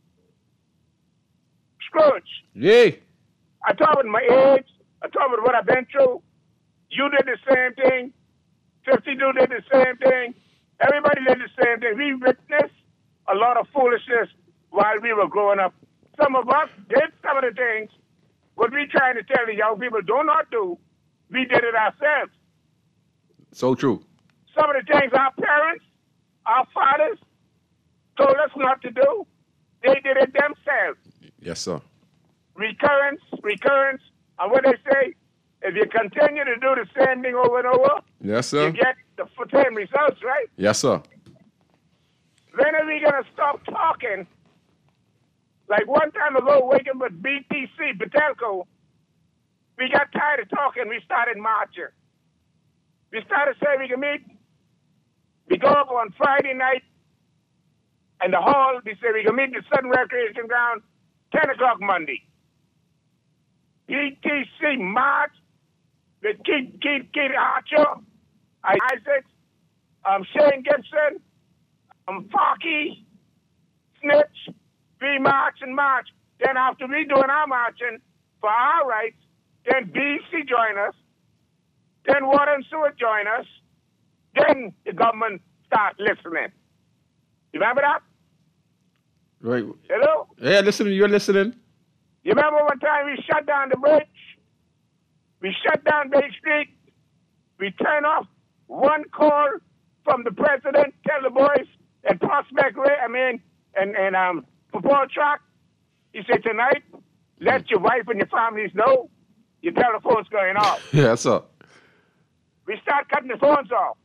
Scrooge. Yay. I talk with my age. I talk with what I've been through. You did the same thing. fifty-two did the same thing. Everybody did the same thing. We witnessed a lot of foolishness while we were growing up. Some of us did some of the things what we trying to tell the young people do not do. We did it ourselves. So true. Some of the things our parents, our fathers told us not to do, they did it themselves. Yes, sir. Recurrence, recurrence. And what they say, if you continue to do the same thing over and over, Yes, sir. you get the same results, right? Yes, sir. When are we going to stop talking? Like one time ago, working with B T C, Betelco, we got tired of talking. We started marching. We started saying we can meet. We go up on Friday night in the hall. We say we can meet the Southern Recreation Ground, ten o'clock Monday. B T C march with Keith, Keith, Keith Archer, Isaac, um, Shane Gibson, um, Farkey, Snitch. We march and march. Then after we doing our marching for our rights, then B C join us, then water and sewer join us, then the government start listening. You remember that? Right. Hello? Yeah, listening. You're listening. You remember one time we shut down the bridge? We shut down Bay Street. We turned off one call from the president, tell the boys at Prospect Way, I mean, and, and um, football track. He said, tonight, let your wife and your families know your telephone's going off. Yeah, sir. We start cutting the phones off.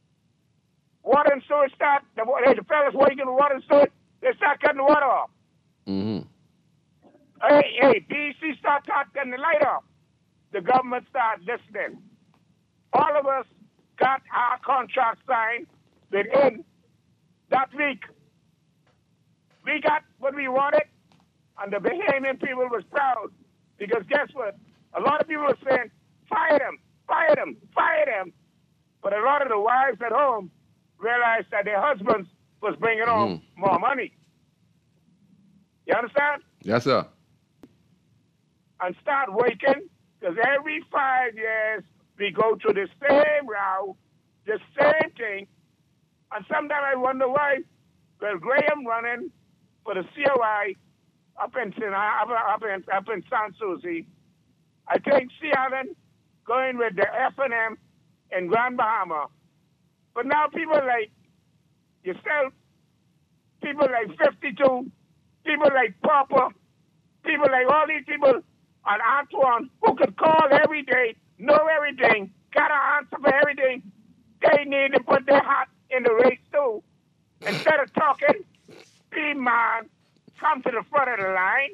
Water and sewer start, the, the fellas working the water and sewer, they start cutting the water off. Mm-hmm. Hey, hey, B C start cutting the light off. The government start listening. All of us got our contract signed within that week. We got what we wanted, and the Bahamian people was proud. Because guess what? A lot of people were saying, fire them, fire them, fire them. But a lot of the wives at home realized that their husbands was bringing home Mm. more money. You understand? Yes, sir. And start working, because every five years we go through the same route, the same thing. And sometimes I wonder why. Well, Graham running for the C O I up in up, up in up in San Souci. I think C. Allen going with the F and M in Grand Bahama. But now people like yourself, people like fifty-two, people like Papa, people like all these people, and Antoine, who could call every day, know everything, got an answer for everything. They need to put their hat in the race too. Instead of talking, be man, come to the front of the line,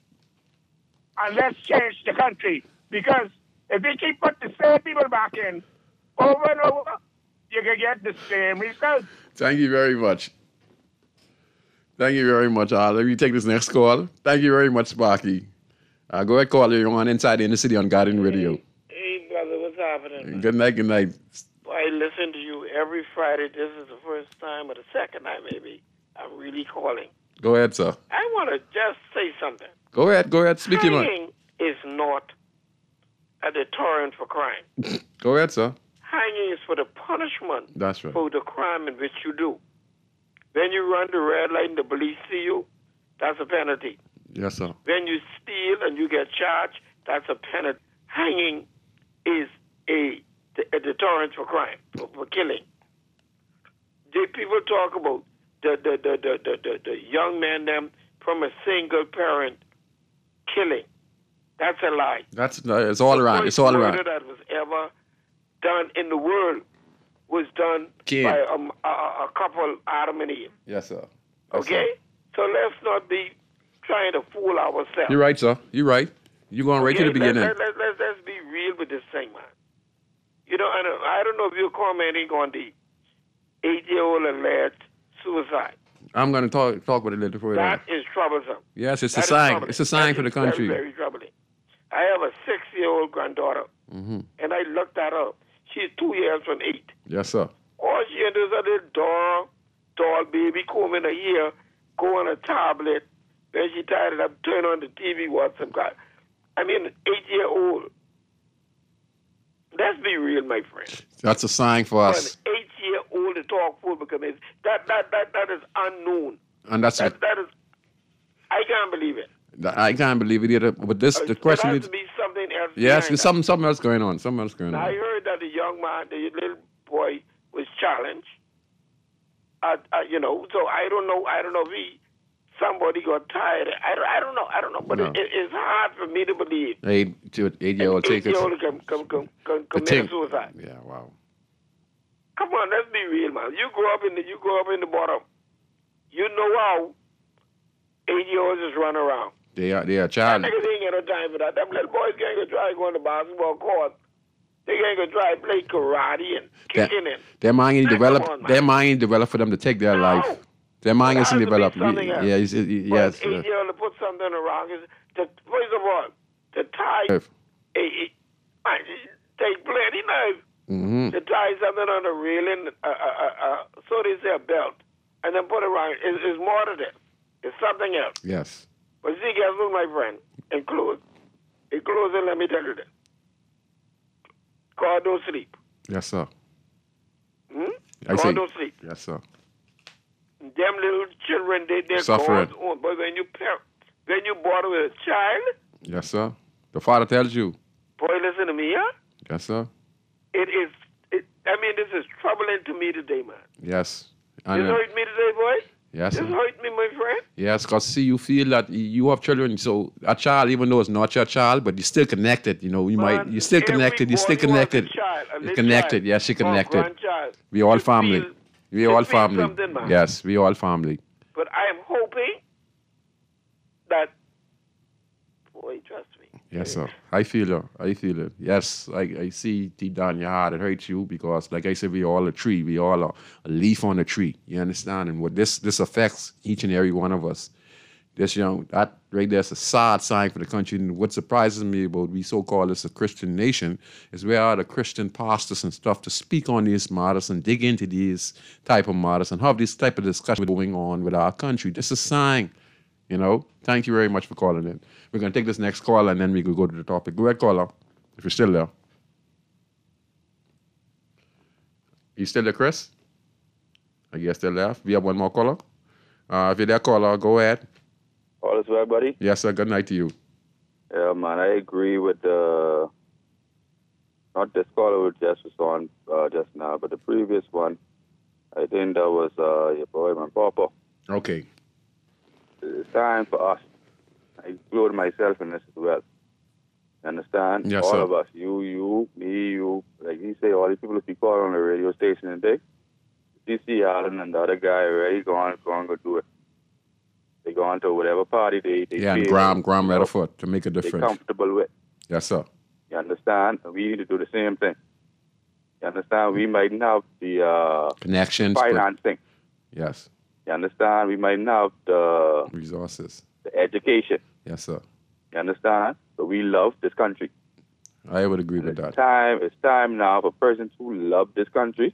and let's change the country. Because if we keep putting the same people back in over and over, you can get the same result. Thank you very much. Thank you very much, Al. Let me take this next call. Thank you very much, Sparky. Uh, go ahead, call you on Inside the Inner City on Guardian Radio. Hey, brother, what's happening? Good night, good night. I listen to you every Friday. This is the first time or the second time, maybe, I'm really calling. Go ahead, sir. I want to just say something. Go ahead, go ahead. Speak your mind. Hanging is not a deterrent for crime. Go ahead, sir. Hanging is for the punishment That's right. for the crime in which you do. When you run the red light and the police see you, that's a penalty. Yes, sir. When you steal and you get charged, that's a penalty. Hanging is a, a deterrent for crime, for, for killing. The people talk about the, the, the, the, the, the, the young man them from a single parent killing. That's a lie. That's it's all around. It's all The around. murder that was ever done in the world was done Kid. by um, a, a couple, Adam and Eve. Yes, sir. Yes, Okay? So let's not be trying to fool ourselves. You're right, sir. You're right. You're going right Okay, to the beginning. Let, let, let, let's be real with this thing, man. You know, I don't, I don't know if you're commenting on the eight-year-old alleged suicide. I'm going to talk talk with it a little further. That is troublesome. Yes, it's That a is sign. troubling. It's a sign That for the is country. Very, very troubling. I have a six-year-old granddaughter, Mm-hmm. and I looked that up. She's two years from eight. Yes, sir. All she had is a little doll, doll baby comb in her ear, go on a tablet. Then she tied it up, turn on the T V, watch some guy. I mean, eight-year-old. Let's be real, my friend. That's a sign for For us. an eight-year-old to talk football committee, that, that, that, that is unknown. And that's That, that is, I can't believe it. I can't believe it either. But this, the question There has is, to be something else. yes, behind there's that. something, something else going on. Something else going Now, I on. heard that the young man, the little boy, was challenged. Uh, uh, you know, so I don't know. I don't know if he, somebody got tired. I don't, I don't know. I don't know. But No. it, it's hard for me to believe. Eight to eight year old an take it. eight-year-old can, can, can, can The commit thing- suicide. Yeah, wow. Come on, let's be real, man. You grew up in the, you grew up in the bottom. You know how eight-year-olds just run around. They are they are That child. niggas ain't got no time for that. Them little boys can't go try going to basketball court. They can't go try play karate and Their, kicking and their mind ain't Come developed. on, man. Their mind ain't developed for them to take their No. life. Their mind There isn't has to be developed. something else. Yeah, it's, it, it- yes. For an eight-year-old to put something around is to, first of all, to tie a, uh, a, a, take plenty knife mm-hmm. to tie something on a railing, uh, uh, uh, uh, so they say a belt, and then put it around. It's, it's more to this. It's something else. Yes. But see, guess what, my friend? In close, in closing, let me tell you this. God don't sleep. Yes, sir. Hmm? I God say, don't sleep. yes, sir. Them little children, they, they're Suffering. God's own. But when you, par- when you born with a child, Yes, sir. The Father tells you. boy, listen to me, yeah? Yes, sir. It is, it, I mean, this is troubling to me today, man. Yes. This And, uh, hurt me today, boy. yes, This sir. hurt me, my friend. Yes, because see, you feel that you have children, so a child, even though it's not your child, but you're still connected. You know, you might, you're still connected. You're still boy, you have a connected. child, a You're little connected. child, Yes, you're or connected. grandchild. We all You family. feel- We you all feel family. something, man. Yes, we all family. But I am hoping that, boy, trust me. Yes, sir. I feel it. I feel it. Yes, I, I see deep down your heart it hurts you because, like I said, we all a tree. We all a, a leaf on a tree. You understand? And what this this affects each and every one of us. This young that right there is a sad sign for the country. And what surprises me about we so-called as a Christian nation is where are the Christian pastors and stuff to speak on these matters and dig into these type of matters and have this type of discussion going on with our country. This is a sign. You know, thank you very much for calling in. We're going to take this next call and then we can go to the topic. Go ahead, caller, if you're still there. You still there, Chris? I guess still left. We have one more caller. Uh, if you're there, caller, go ahead. All is well, buddy? Yes, sir. Good night to you. Yeah, man, I agree with the, not this caller who just was on uh, just now, but the previous one. I think that was uh, your boy, my papa. Okay. It's time for us. I include myself in this as well. Understand? Yes, all sir. of us. You, you, me, you. Like he say, all the people who call on the radio station today. C C Allen and the other guy already gone, gone go do it. They go on to whatever party they, they Yeah, and feel, Graham, Graham you know, Rutherford to make a they're difference. comfortable with. Yes, sir. You understand? We need to do the same thing. You understand? We might not have the uh, Connections. but- financing. Yes. You understand? We might not have the Resources. the education. Yes, sir. You understand? But we love this country. I would agree with that. Time it's time now for persons who love this country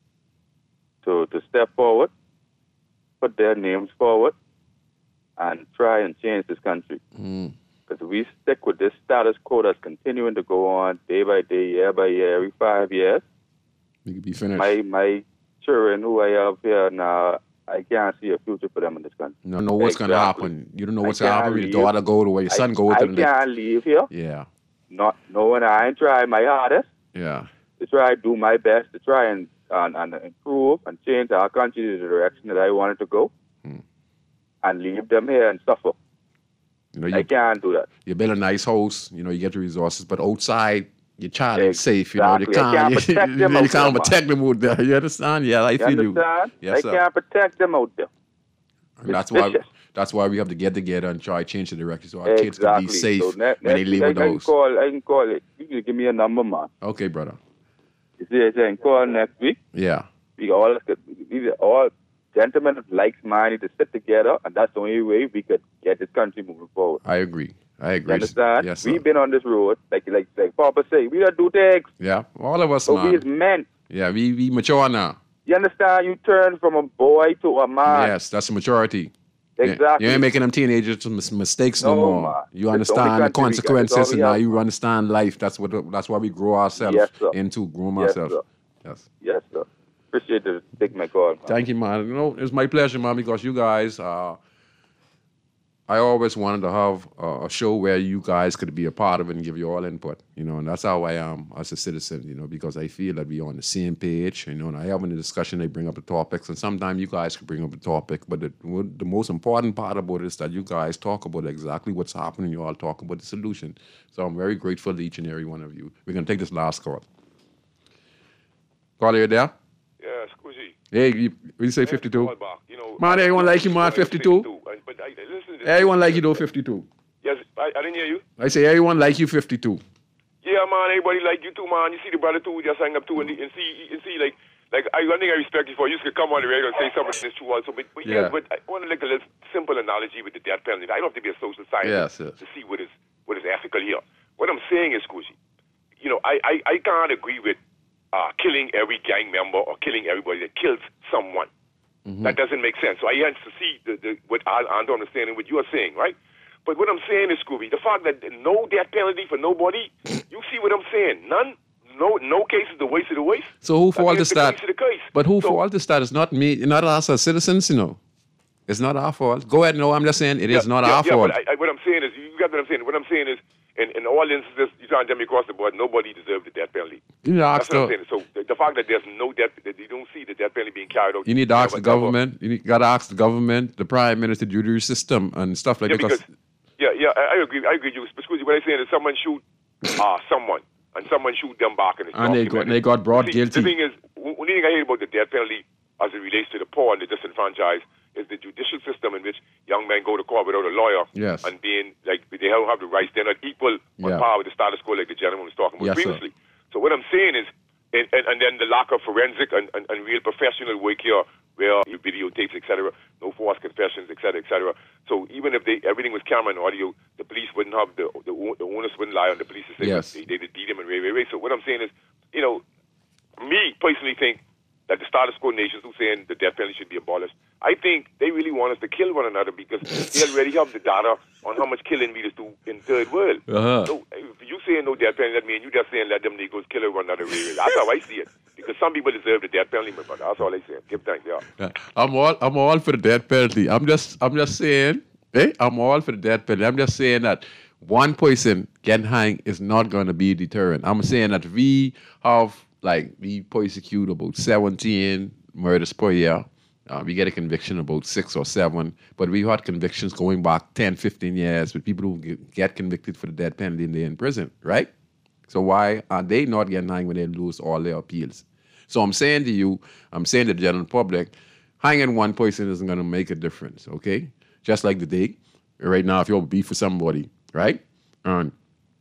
to to step forward, put their names forward, and try and change this country. Mm. Because if we stick with this status quo that's continuing to go on day by day, year by year, every five years, We could be finished. my my children who I have here now, I can't see a future for them in this country. You don't know what's going to Exactly. happen. You don't know I what's going to can't happen when your leave. daughter go to where your son I, go I to the next. can't leave here. Yeah. Not knowing I ain't tried my hardest Yeah. to try to do my best to try and, and, and improve and change our country to the direction that I wanted to go, Hmm. and leave them here and suffer. You know, you, I can't do that. you build a nice house, you know, you get the resources, but outside, your child ain't safe. You know, you Exactly. I can't, can't protect you, them you out can't there, protect them out there. You understand? Yeah, I You feel you. understand? Yes, I sir. can't protect them out there. And that's It's why vicious. that's why we have to get together and try to change the direction so our kids can Exactly. be safe So ne- when they next leave week the I, I can house. call. I can call it. You can give me a number, man. Okay, brother. You see, I can call next week. Yeah. We all we all gentlemen of like mind need to sit together, and that's the only way we could get this country moving forward. I agree. I You agree. understand? Yes, sir. We've been on this road, like like like Papa say, we don't do things. Yeah, all of us, But we man. as men. Yeah, we, we mature now. You understand? You turn from a boy to a man. Yes, that's a maturity. You- Exactly. You ain't making them teenagers mis- mistakes no, No, more. man. You It's the understand only the country we got. consequences, It's all and we now have. you understand life. That's what. That's why we grow ourselves Yes, sir. into groom Yes, ourselves. sir. Yes. Yes, sir. Appreciate the take my call. Man. Thank you, man. You know, it's my pleasure, man, because you guys. Uh, I always wanted to have uh, a show where you guys could be a part of it and give you all input, you know, and that's how I am as a citizen, you know, because I feel that we're on the same page, you know, and I have in the discussion, they bring up the topics, and sometimes you guys can bring up a topic, but the, the most important part about it is that you guys talk about exactly what's happening, you all talk about the solution. So I'm very grateful to each and every one of you. We're going to take this last call. Caller, you there? Yeah, Squishy. Hey, you, what you say, fifty-two? Call back. You know, Man, everyone like you, man, fifty-two? But I, listen to this. Everyone like you, though, fifty-two. Yes, I, I didn't hear you. I say everyone like you, fifty-two. Yeah, man, everybody like you too, man. You see the brother too, just hang up too, and, and see, and see, like, like I, one thing I respect you for, you could come on the radio and say something that's true also, but, but yeah. Yeah. but I want to make a little simple analogy with the death penalty. I don't have to be a social scientist Yes, yes. to see what is what is ethical here. What I'm saying is, Squishy, you know, I, I, I can't agree with uh, killing every gang member or killing everybody that kills someone. Mm-hmm. That doesn't make sense. So I have to see the, the, what I, I'm understanding what you are saying, right? But what I'm saying is, Scooby, the fact that no death penalty for nobody, you see what I'm saying? None. No, no case is the waste of the waste. So who fault That's is the that? case of the case. But who So- fault is that? It's not me, not us as citizens, you know. It's not our fault. Go ahead, no, I'm just saying it is Yeah, not yeah, our yeah, fault. But I, I, what I'm saying is, you got what I'm saying. What I'm saying is, in, in all instances, you're trying to tell me across the board, nobody deserved the death penalty. You need to That's ask what I'm the, saying. So the, the fact that there's no death, that you don't see the death penalty being carried out. you need to ask the never, never- government. You need, gotta ask the government, the prime minister, the judiciary system, and stuff like Yeah, that. because, yeah, yeah, I, I agree. I agree with you. But Scusi, what I'm saying is, someone shoot uh, someone, and someone shoot them back, and it's And they got, documented. they got brought See, guilty. The thing is, one one thing I hate about the death penalty as it relates to the poor and the disenfranchised is the judicial system in which young men go to court without a lawyer Yes. and being like they don't have the rights. They're not equal on Yeah. par with the status quo like the gentleman was talking about Yes, sir. previously. So what I'm saying is, and, and, and then the lack of forensic and, and, and real professional work here, where you videotapes, et cetera, no false confessions, et cetera, et cetera. So even if they everything was camera and audio, the police wouldn't have the the, the onus wouldn't lie on the police to say Yes. they, they did beat him and ray, ray, ray. So what I'm saying is, you know, me personally think that the status quo nations who saying the death penalty should be abolished, I think they really want us to kill one another because they already have the data on how much killing we just do in third world. Uh-huh. So if you saying no death penalty, that means you just saying let them niggas kill one another. Really. That's how I see it. Because some people deserve the death penalty, my brother. That's all I say. Give thanks, yeah. Yeah. I'm all I'm all for the death penalty. I'm just I'm just saying, hey, I'm all for the death penalty. I'm just saying that one person getting hanged is not going to be a deterrent. I'm saying that we have like we prosecute about seventeen murders per year. Uh, we get a conviction about six or seven, but we've had convictions going back ten, fifteen years with people who get- get convicted for the death penalty and they're in prison, right? So why are they not getting hanged when they lose all their appeals? So I'm saying to you, I'm saying to the general public, hanging one person isn't going to make a difference, okay? Just like the day, right now, if you're beef with somebody, right? And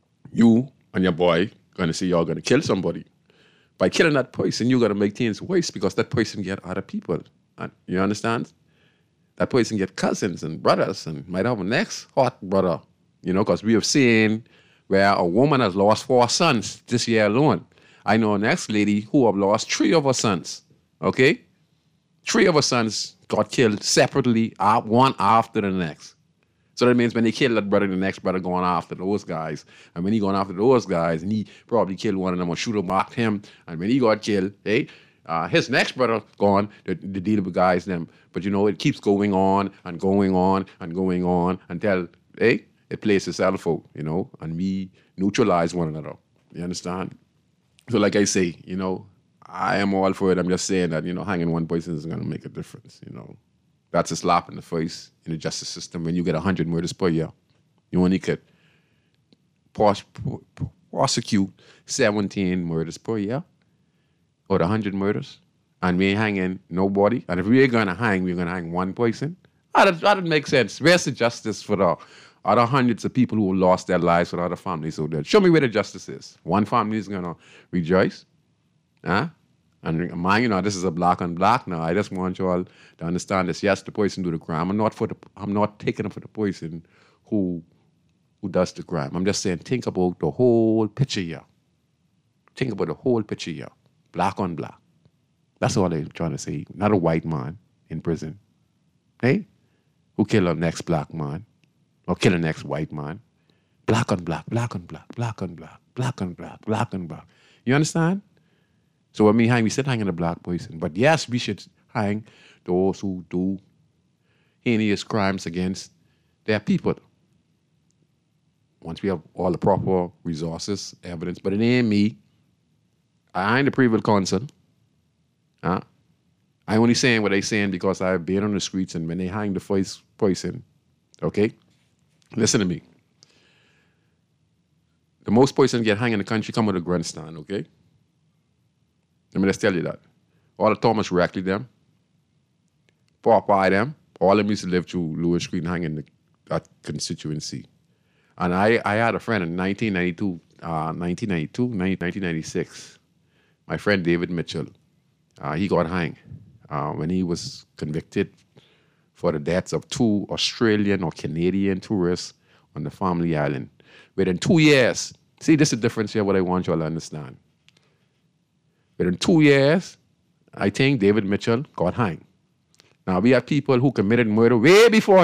you and your boy going to say you're going to kill somebody. By killing that person, you're going to make things worse because that person get other people. And you understand? That person get cousins and brothers and might have a next hot brother, you know, because we have seen where a woman has lost four sons this year alone. I know an ex-lady who have lost three of her sons, okay? Three of her sons got killed separately, uh, one after the next. So that means when they kill that brother, the next brother going after those guys. And when he going after those guys, and he probably killed one of them or shoot or marked him. And when he got killed, hey, uh, his next brother gone to, to deal with guys them. But you know, it keeps going on and going on and going on until, hey, it plays itself out, you know, and we neutralize one another. You understand? So like I say, you know, I am all for it. I'm just saying that, you know, hanging one person isn't going to make a difference, you know. That's a slap in the face in the justice system when you get one hundred murders per year. You only could pros- prosecute seventeen murders per year or one hundred murders, and we ain't hanging nobody. And if we're going to hang, we're going to hang one person. That doesn't make sense. Where's the justice for the other hundreds of people who lost their lives with other families out there? Show me where the justice is. One family is going to rejoice. Huh? And mind you know, this is a black on black now. I just want you all to understand this. Yes, the person do the crime. I'm not for the. I'm not taking it for the person who who does the crime. I'm just saying, think about the whole picture here. Think about the whole picture here. Black on black. That's all I'm trying to say. Not a white man in prison. Hey, who kill the next black man or kill the next white man? Black on black. Black on black. Black on black. Black on black. Black on black. You understand? So when we hang, we still hanging a black person. But yes, we should hang those who do heinous crimes against their people. Once we have all the proper resources, evidence. But it ain't me. I ain't the privy counsel. Huh? I only saying what they saying because I've been on the streets and when they hang the first person, okay? Listen to me. The most person get hanged in the country come with a grandstand, okay? Let me just tell you that. All the Thomas Rackley them, Popeye them, all of them used to live through Lewis Street and hang in the, that constituency. And I, I had a friend in nineteen ninety-two, uh, nineteen ninety-two, nineteen ninety-six. My friend David Mitchell, uh, he got hanged uh, when he was convicted for the deaths of two Australian or Canadian tourists on the Family Island. Within two years, see, this is the difference here, what I want you all to understand. Within two years, I think David Mitchell got hanged. Now, we have people who committed murder way before him,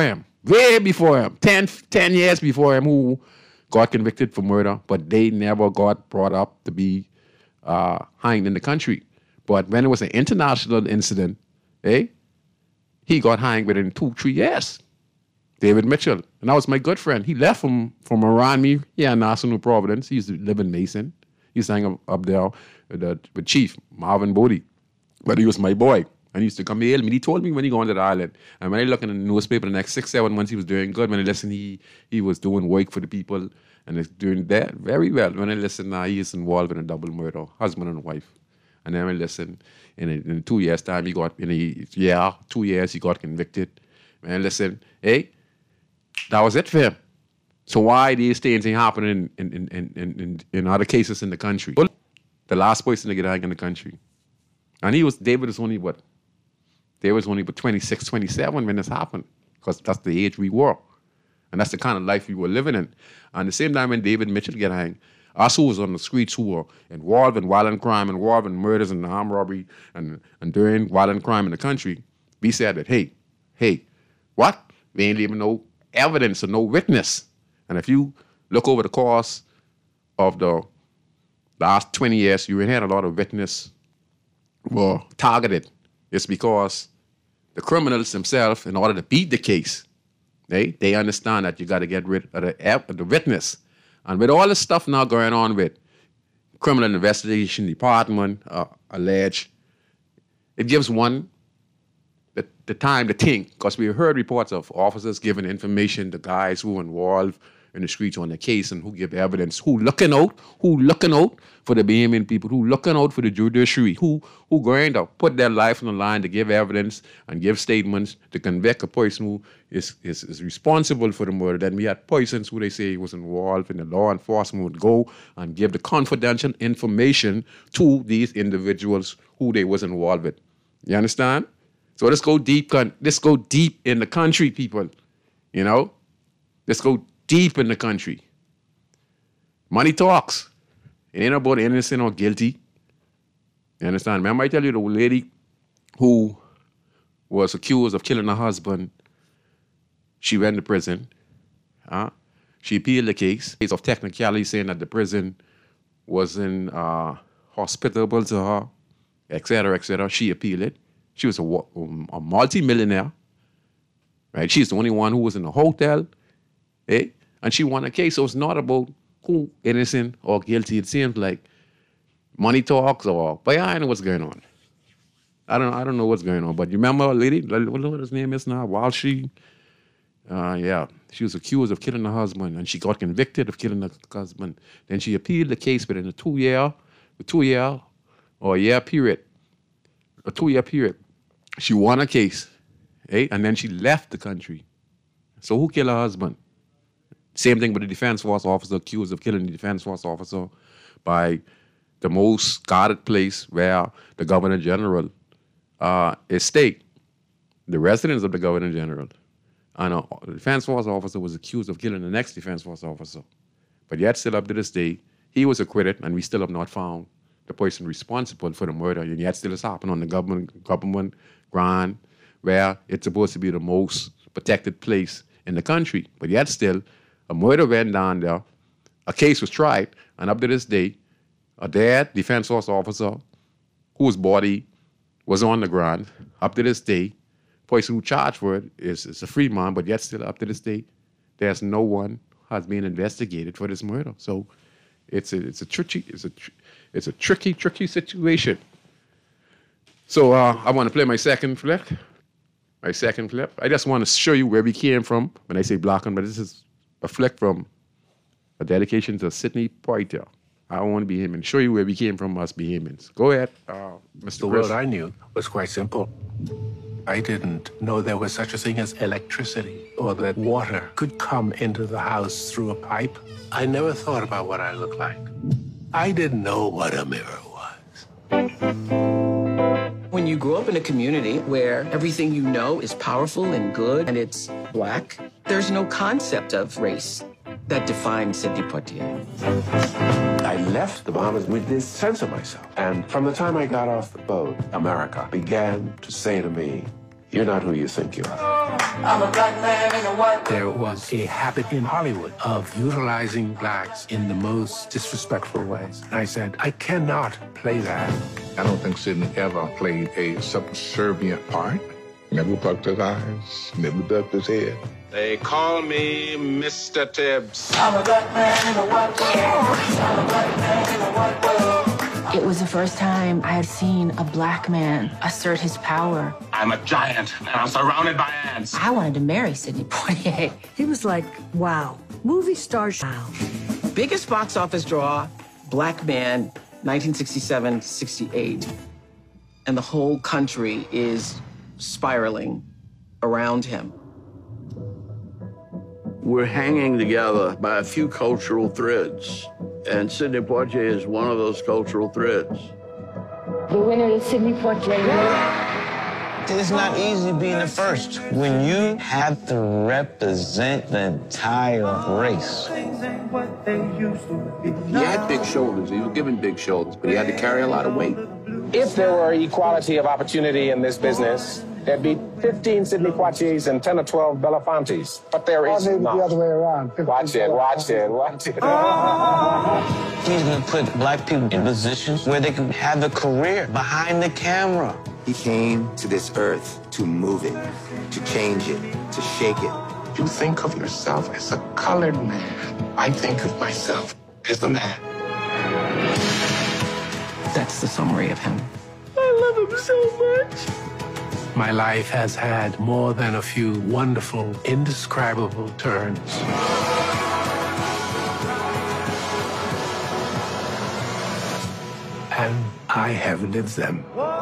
way before him, ten, ten years before him, who got convicted for murder, but they never got brought up to be uh, hanged in the country. But when it was an international incident, eh, he got hanged within two, three years. David Mitchell. And that was my good friend. He left from, from around me here in Nassau, Providence. He used to live in Mason. He used to hang up, up there with, the, with Chief Marvin Bodie. But he was my boy. And he used to come hail me. He told me when he got to the island. And when I look in the newspaper the next six, seven months, he was doing good. When I listened, he, he was doing work for the people. And he's doing that very well. When I listen now, he is involved in a double murder, husband and wife. And then I listen, in, a, in two years' time, he got, in a year, two years, he got convicted. And listen, hey, that was it for him. So why these things ain't happening in, in, in, in, in, in other cases in the country? The last person to get hanged in the country. And he was, David was only what? David was only about twenty-six, twenty-seven when this happened. Because that's the age we were. And that's the kind of life we were living in. And at the same time when David Mitchell get hanged, us who was on the streets who were involved in violent crime, involved in murders and armed robbery, and, and doing violent crime in the country, we said that, hey, hey, what? We ain't leaving no evidence or no witness. And if you look over the course of the last twenty years, you had a lot of witnesses were targeted. It's because the criminals themselves, in order to beat the case, they, they understand that you got to get rid of the, of the witness. And with all this stuff now going on with criminal investigation department, uh, alleged, it gives one the, the time to think, because we heard reports of officers giving information to guys who were involved in the streets on the case and who give evidence, who looking out, who looking out for the Bahamian people, who looking out for the judiciary, who who going to put their life on the line to give evidence and give statements to convict a person who is, is, is responsible for the murder. Then we had persons who they say was involved in the law enforcement would go and give the confidential information to these individuals who they was involved with. You understand? So let's go deep. Let's go deep in the country, people. You know, let's go deep in the country. Money talks. It ain't about innocent or guilty. You understand? Remember I tell you the lady who was accused of killing her husband, she went to prison. Uh, she appealed the case. Case of technicality saying that the prison wasn't uh, hospitable to her, et cetera, et cetera. She appealed it. She was a, a multi-millionaire. Right? She's the only one who was in the hotel. Eh? And she won a case. So it's not about who innocent or guilty. It seems like money talks or, but I know what's going on. I don't I don't know what's going on. But you remember a lady, what his name is now? While she, uh, yeah, she was accused of killing her husband and she got convicted of killing her husband. Then she appealed the case within a two year, a two year or a year period, a two year period. She won a case, eh? And then she left the country. So who killed her husband? Same thing with the defense force officer accused of killing the defense force officer by the most guarded place where the governor general uh, is stayed, the residence of the governor general. And a defense force officer was accused of killing the next defense force officer. But yet still up to this day, he was acquitted and we still have not found the person responsible for the murder. And yet still it's happening on the government, government ground where it's supposed to be the most protected place in the country. But yet still, a murder went down there, a case was tried, and up to this day, a dead defense force officer whose body was on the ground, up to this day, person who charged for it is, is a free man, but yet still up to this day, there's no one has been investigated for this murder. So it's a, it's a tricky, it's a, it's a tricky, tricky situation. So uh, I want to play my second flip. My second flip. I just want to show you where we came from when I say black, but this is a flick from a dedication to Sidney Poitier. I want to be him and show you where we came from, us Bahamians. Go ahead, uh, Mister The world I knew was quite simple. I didn't know there was such a thing as electricity or that water could come into the house through a pipe. I never thought about what I looked like. I didn't know what a mirror was. When you grow up in a community where everything you know is powerful and good and it's black, there's no concept of race that defines Sidney Poitier. I left the Bahamas with this sense of myself. And from the time I got off the boat, America began to say to me, You're not who you think you are. I'm a black man in a white world. There was a habit in Hollywood of utilizing blacks in the most disrespectful ways. And I said, I cannot play that. I don't think Sidney ever played a subservient part. Never bucked his eyes, never ducked his head. They call me Mister Tibbs. I'm a black man in a white world. I'm a black man in a white world. It was the first time I had seen a black man assert his power. I'm a giant, and I'm surrounded by ants. I wanted to marry Sidney Poitier. He was like, wow, movie stars. Wow. Biggest box office draw, Black Man, nineteen sixty-seven sixty-eight. And the whole country is spiraling around him. We're hanging together by a few cultural threads, and Sidney Poitier is one of those cultural threads. The winner is Sidney Poitier. It's not easy being the first when you have to represent the entire race. He had big shoulders. He was given big shoulders, but he had to carry a lot of weight. If there were equality of opportunity in this business, there'd be fifteen Sidney Poitiers and ten or twelve Belafontes. But there is maybe not. the other way around. Watch it, watch it, watch it. He's going to put black people in positions where they can have a career behind the camera. He came to this earth to move it, to change it, to shake it. You think of yourself as a colored man. I think of myself as the man. That's the summary of him. I love him so much. My life has had more than a few wonderful, indescribable turns. And I have lived them.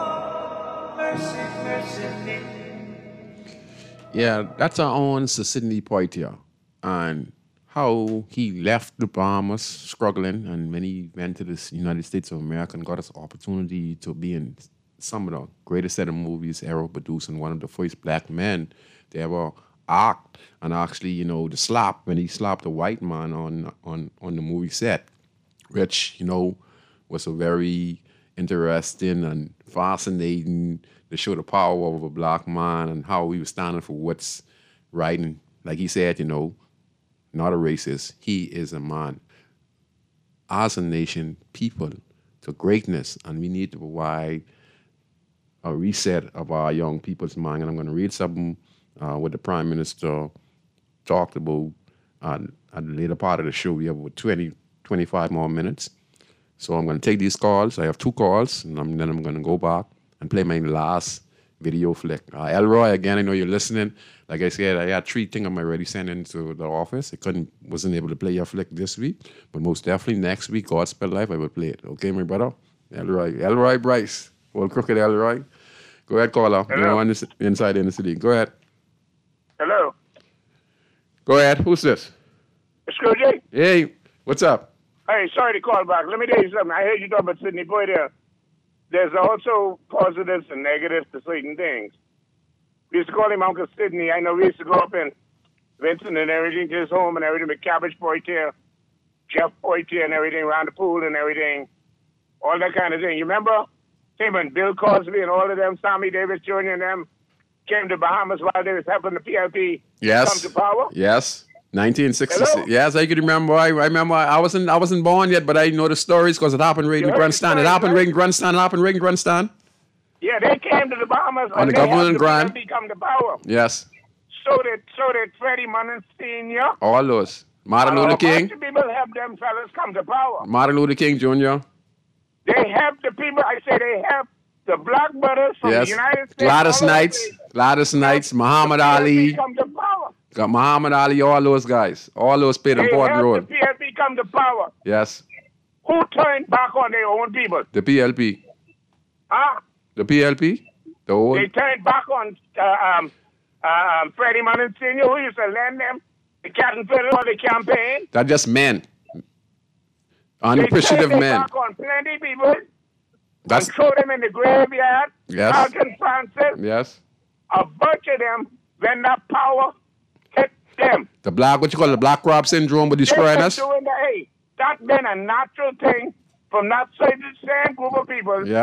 Yeah, that's our own Sir Sidney Poitier, and how he left the Bahamas struggling, and when he went to the United States of America and got his opportunity to be in some of the greatest set of movies ever produced, and one of the first black men to ever act, and actually, you know, the slap, when he slapped a white man on on on the movie set, which, you know, was a very interesting and fascinating to show the power of a black man and how he was standing for what's right. And like he said, you know, not a racist, he is a man. As a nation, people to greatness, and we need to provide a reset of our young people's mind. And I'm going to read something uh, what the Prime Minister talked about uh, at the later part of the show. We have about twenty, twenty-five more minutes. So I'm going to take these calls. I have two calls, and I'm, then I'm going to go back and play my last video flick. Uh, Elroy, again, I know you're listening. Like I said, I had three things I'm already sending to the office. I couldn't, wasn't able to play your flick this week, but most definitely next week, Godspell Life, I will play it. Okay, my brother? Elroy, Elroy Bryce, old crooked Elroy. Go ahead, caller. You know, on this, inside in the city. Go ahead. Hello. Go ahead. Who's this? It's Scrooge. Hey, what's up? Hey, sorry to call back. Let me tell you something. I heard you talk about Sidney Poitier. There's also positives and negatives to certain things. We used to call him Uncle Sidney. I know we used to go up in Vincent and everything to his home and everything with Cabbage Poitier, Jeff Poitier and everything around the pool and everything, all that kind of thing. You remember him and Bill Cosby and all of them, Sammy Davis Junior and them came to Bahamas while they was helping the P L P yes. come to power? Yes. nineteen sixty-six. Hello? Yes, I can remember. I, I remember. I wasn't. I wasn't born yet, but I know the stories because it happened right in Grandstand. It happened right in Grandstand. It happened right in Grandstand. Yeah, they came to the Bahamas On and the they government helped the grant. P L P come to power. Yes. So did so did Freddie Munson Senior All those. Martin And Luther a bunch King. of people helped them fellas come to power. Martin Luther King Junior They helped the people. I say they helped the black brothers from Yes. the United States. Gladys all over Knights. Gladys Knights. Muhammad the P L P Ali. come to power. Got Muhammad Ali. All those guys. All those played an They important helped role. the P L P come to power. Yes. Who turned back on their own people? The P L P. Huh? The P L P. The old. They turned back on uh, um, uh, um, Freddie Munson Senior, who used to lend them the cotton fiddle for the campaign. That just men. They Unappreciative turned men. back on plenty people. That's And throw them in the graveyard. Yes. Carlton Francis. yes. A bunch of them, when that power hit them. The black, what you call it, the black crop syndrome with destroying They us. kept doing the, hey, that's been a natural thing from that side, the same group of people. Yes.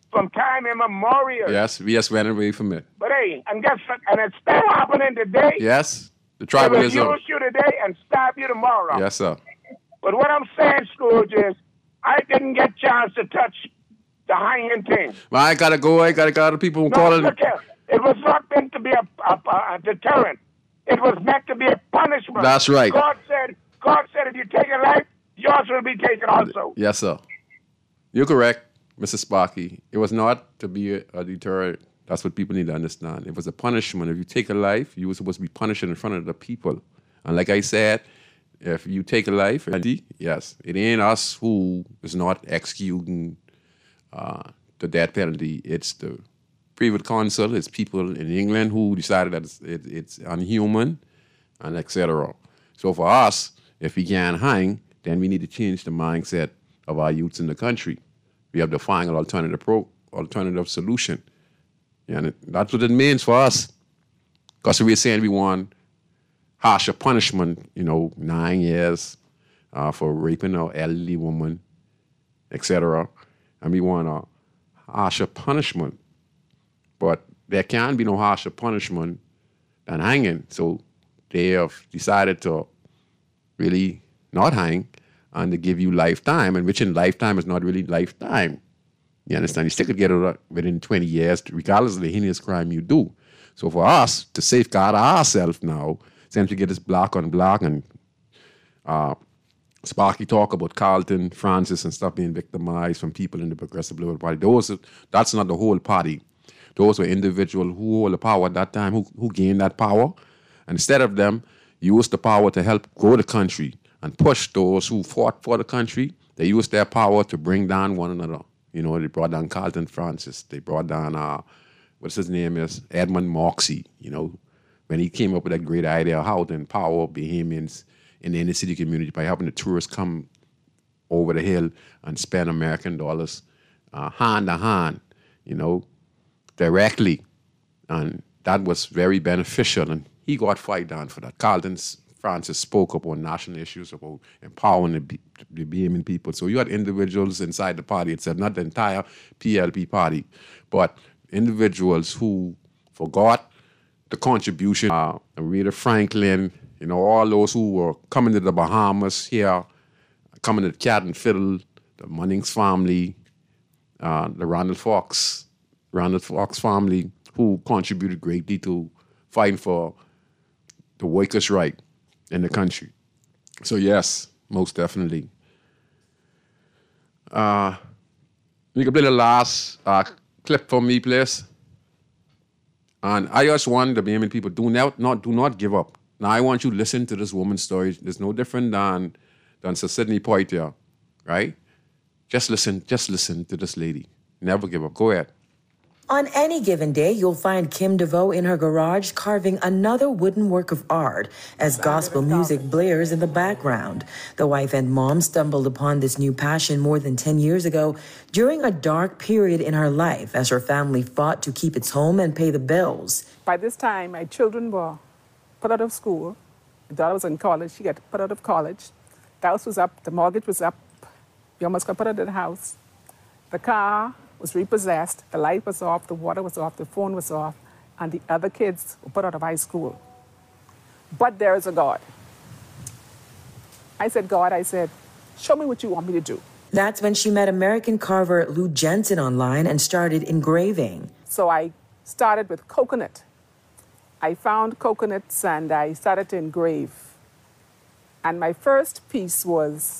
from time immemorial. Yes, yes, ran away from it. But hey, and guess what? And it's still happening today. Yes, the They will tribalism. use you today and stab you tomorrow. Yes, sir. But what I'm saying, Scrooge, is I didn't get chance to touch the hanging thing. Well, I gotta go. I gotta got other people who No, calling. look here. It was not meant to be a, a, a deterrent. It was meant to be a punishment. That's right. God said, God said, if you take a life, yours will be taken also. Yes, sir. You're correct, Missus Sparky. It was not to be a, a deterrent. That's what people need to understand. It was a punishment. If you take a life, you were supposed to be punished in front of the people. And like I said, if you take a life, yes, it ain't us who is not executing uh, the death penalty. It's the private council, it's people in England who decided that it's, it, it's unhuman, and et cetera. So for us, if we can't hang, then we need to change the mindset of our youths in the country. We have to find an alternative pro, alternative solution. And it, that's what it means for us. Because we're saying we want harsher punishment, you know, nine years uh, for raping an elderly woman, et cetera. And we want a harsher punishment. But there can be no harsher punishment than hanging. So they have decided to really not hang and to give you lifetime, and which in lifetime is not really lifetime. You understand? You still could get it within twenty years, regardless of the heinous crime you do. So for us to safeguard ourselves now, since we get this block on block, and uh, Sparky talk about Carlton, Francis, and stuff being victimized from people in the Progressive Liberal Party. Those, that's not the whole party. Those were individuals who hold the power at that time, who, who gained that power. And instead of them, used the power to help grow the country and push those who fought for the country. They used their power to bring down one another. You know, they brought down Carlton Francis. They brought down, uh, what's his name is, Edmund Moxie, you know, when he came up with that great idea of how to empower Bahamians in the inner city community by helping the tourists come over the hill and spend American dollars uh, hand to hand, you know, directly. And that was very beneficial. And he got fight down for that. Carlton Francis spoke up on national issues about empowering the, the Bahamian people. So you had individuals inside the party itself, not the entire P L P party, but individuals who forgot the contribution. Uh, Aretha Franklin, you know, all those who were coming to the Bahamas here, coming to the Cat and Fiddle, the Munnings family, uh, the Ronald Fox, Ronald Fox family, who contributed greatly to fighting for the workers' right in the country. So yes, most definitely. Uh, you can play the last uh, clip for me, please. And I just want the Bahamian people, do not, not, do not give up. Now I want you to listen to this woman's story. It's no different than, than Sir Sidney Poitier, right? Just listen, just listen to this lady. Never give up. Go ahead. On any given day, you'll find Kim DeVoe in her garage carving another wooden work of art as gospel music blares in the background. The wife and mom stumbled upon this new passion more than ten years ago during a dark period in her life as her family fought to keep its home and pay the bills. By this time, my children were put out of school. My daughter was in college. She got put out of college. The house was up. The mortgage was up. We almost got put out of the house. The car was repossessed, the light was off, the water was off, the phone was off, and the other kids were put out of high school. But there is a God. I said, God, I said, show me what you want me to do. That's when she met American carver Lou Jensen online and started engraving. So I started with coconut. I found coconuts and I started to engrave. And my first piece was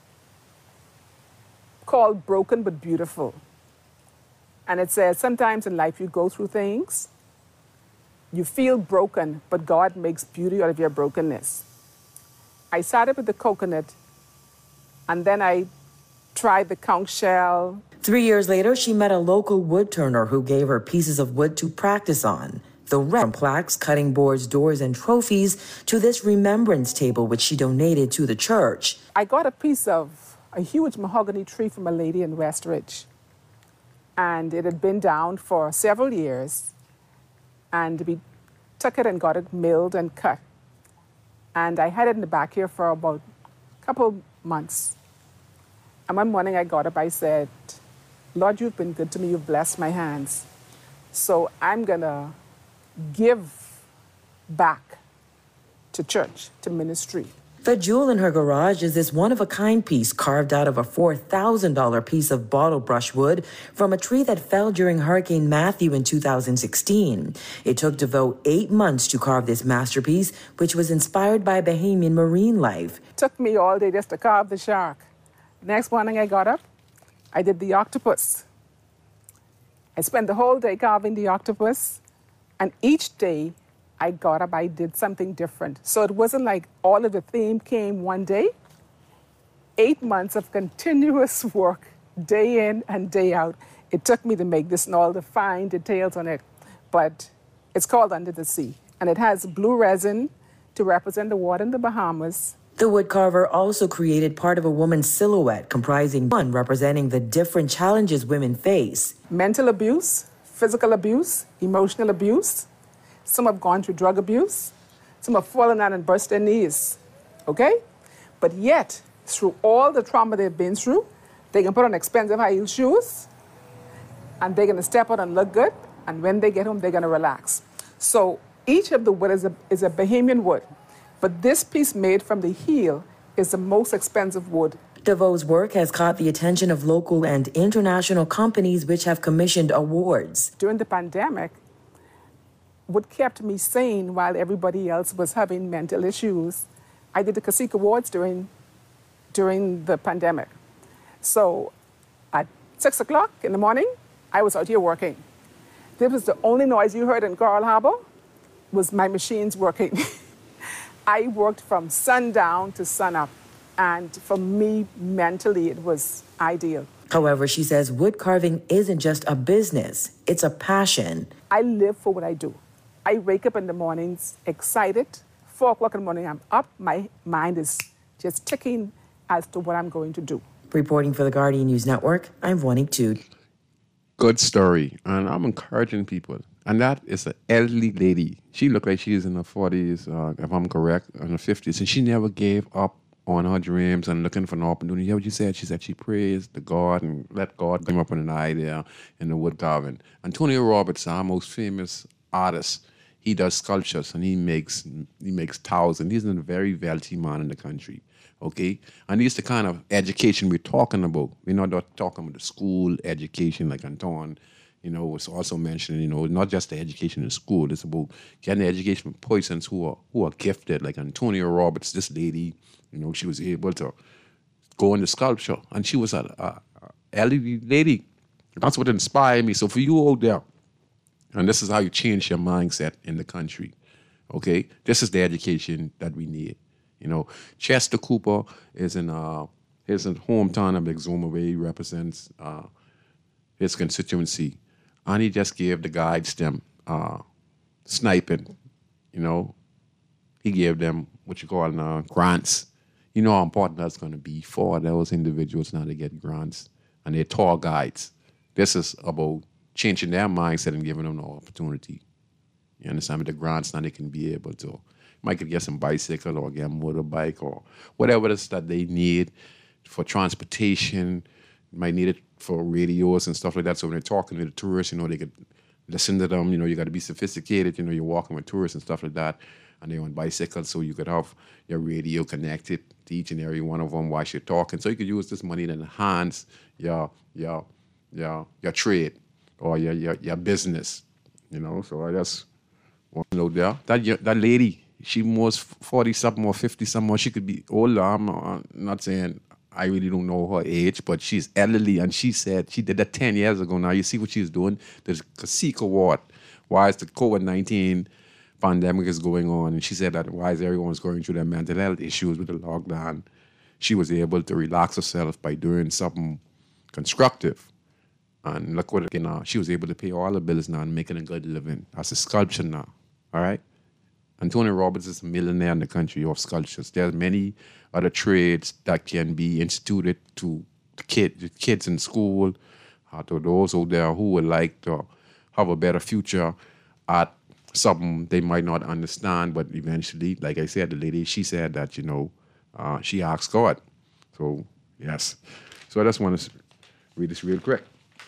called Broken But Beautiful. And it says, sometimes in life you go through things, you feel broken, but God makes beauty out of your brokenness. I started with the coconut, and then I tried the conch shell. Three years later, she met a local wood turner who gave her pieces of wood to practice on. The rest, from plaques, cutting boards, doors, and trophies, to this remembrance table, which she donated to the church. I got a piece of a huge mahogany tree from a lady in Westridge. And it had been down for several years. And we took it and got it milled and cut. And I had it in the back here for about a couple months. And one morning I got up, I said, Lord, you've been good to me. You've blessed my hands. So I'm going to give back to church, to ministry. The jewel in her garage is this one-of-a-kind piece carved out of a four thousand dollars piece of bottle brushwood from a tree that fell during Hurricane Matthew in two thousand sixteen. It took DeVoe eight months to carve this masterpiece, which was inspired by Bahamian marine life. It took me all day just to carve the shark. Next morning I got up, I did the octopus. I spent the whole day carving the octopus, and each day I got up, I did something different. So it wasn't like all of the theme came one day. Eight months of continuous work, day in and day out. It took me to make this and all the fine details on it. But it's called Under the Sea. And it has blue resin to represent the water in the Bahamas. The woodcarver also created part of a woman's silhouette, comprising one representing the different challenges women face. Mental abuse, physical abuse, emotional abuse. Some have gone through drug abuse. Some have fallen out and burst their knees, okay? But yet, through all the trauma they've been through, they can put on expensive high heel shoes, and they're gonna step out and look good, and when they get home, they're gonna relax. So each of the wood is a, is a Bahamian wood, but this piece made from the heel is the most expensive wood. DeVoe's work has caught the attention of local and international companies which have commissioned awards. During the pandemic, what kept me sane while everybody else was having mental issues, I did the Cacique Awards during, during the pandemic. So at six o'clock in the morning, I was out here working. This was the only noise you heard in Coral Harbor was my machines working. I worked from sundown to sunup, and for me, mentally, it was ideal. However, she says wood carving isn't just a business, it's a passion. I live for what I do. I wake up in the mornings excited. Four o'clock in the morning, I'm up. My mind is just ticking as to what I'm going to do. Reporting for the Guardian News Network, I'm Vonique Tude. Good story. And I'm encouraging people. And that is an elderly lady. She looked like she is in her forties, uh, if I'm correct, in her fifties. And she never gave up on her dreams and looking for an opportunity. You hear what she said? She said she praised the God and let God come up with an idea in the wood carving. Antonio Roberts, our most famous artist, he does sculptures and he makes he makes thousands. He's a very wealthy man in the country, okay? And this is the kind of education we're talking about. We're not talking about the school education like Anton, you know, was also mentioned, you know, not just the education in school. It's about getting the education from persons who are who are gifted, like Antonio Roberts, this lady, you know, she was able to go into sculpture. And she was an elderly lady. That's what inspired me. So for you out there, and this is how you change your mindset in the country, okay? This is the education that we need. You know, Chester Cooper is in uh, his hometown of Exuma, where he represents uh, his constituency. And he just gave the guides them uh, sniping, you know. He gave them what you call uh, grants. You know how important that's going to be for those individuals now to get grants. And they're tour guides. This is about changing their mindset and giving them the opportunity. You understand? With the grants now they can be able to, might could get some bicycle or get a motorbike or whatever it is that they need for transportation. Might need it for radios and stuff like that. So when they're talking to the tourists, you know, they could listen to them. You know, you got to be sophisticated. You know, you're walking with tourists and stuff like that. And they're on bicycles, so you could have your radio connected to each and every one of them while you're talking. So you could use this money to enhance your your your your trade or your your, your business. You know, so I just want to know there. That that lady, she was forty something or fifty something, or she could be older. I'm not saying I really don't know her age, but she's elderly, and she said she did that ten years ago. Now you see what she's doing. There's Cacique Award. Why is the COVID nineteen pandemic is going on? And she said that why is everyone's going through their mental health issues with the lockdown? She was able to relax herself by doing something constructive. And look what, you know, she was able to pay all the bills now and making a good living as a sculptor now, all right? Antonio Roberts is a millionaire in the country of sculptures. There are many other trades that can be instituted to kid, kids in school, uh, to those out there who would like to have a better future at something they might not understand, but eventually, like I said, the lady, she said that, you know, uh, she asked God. So, yes. So I just want to read this real quick.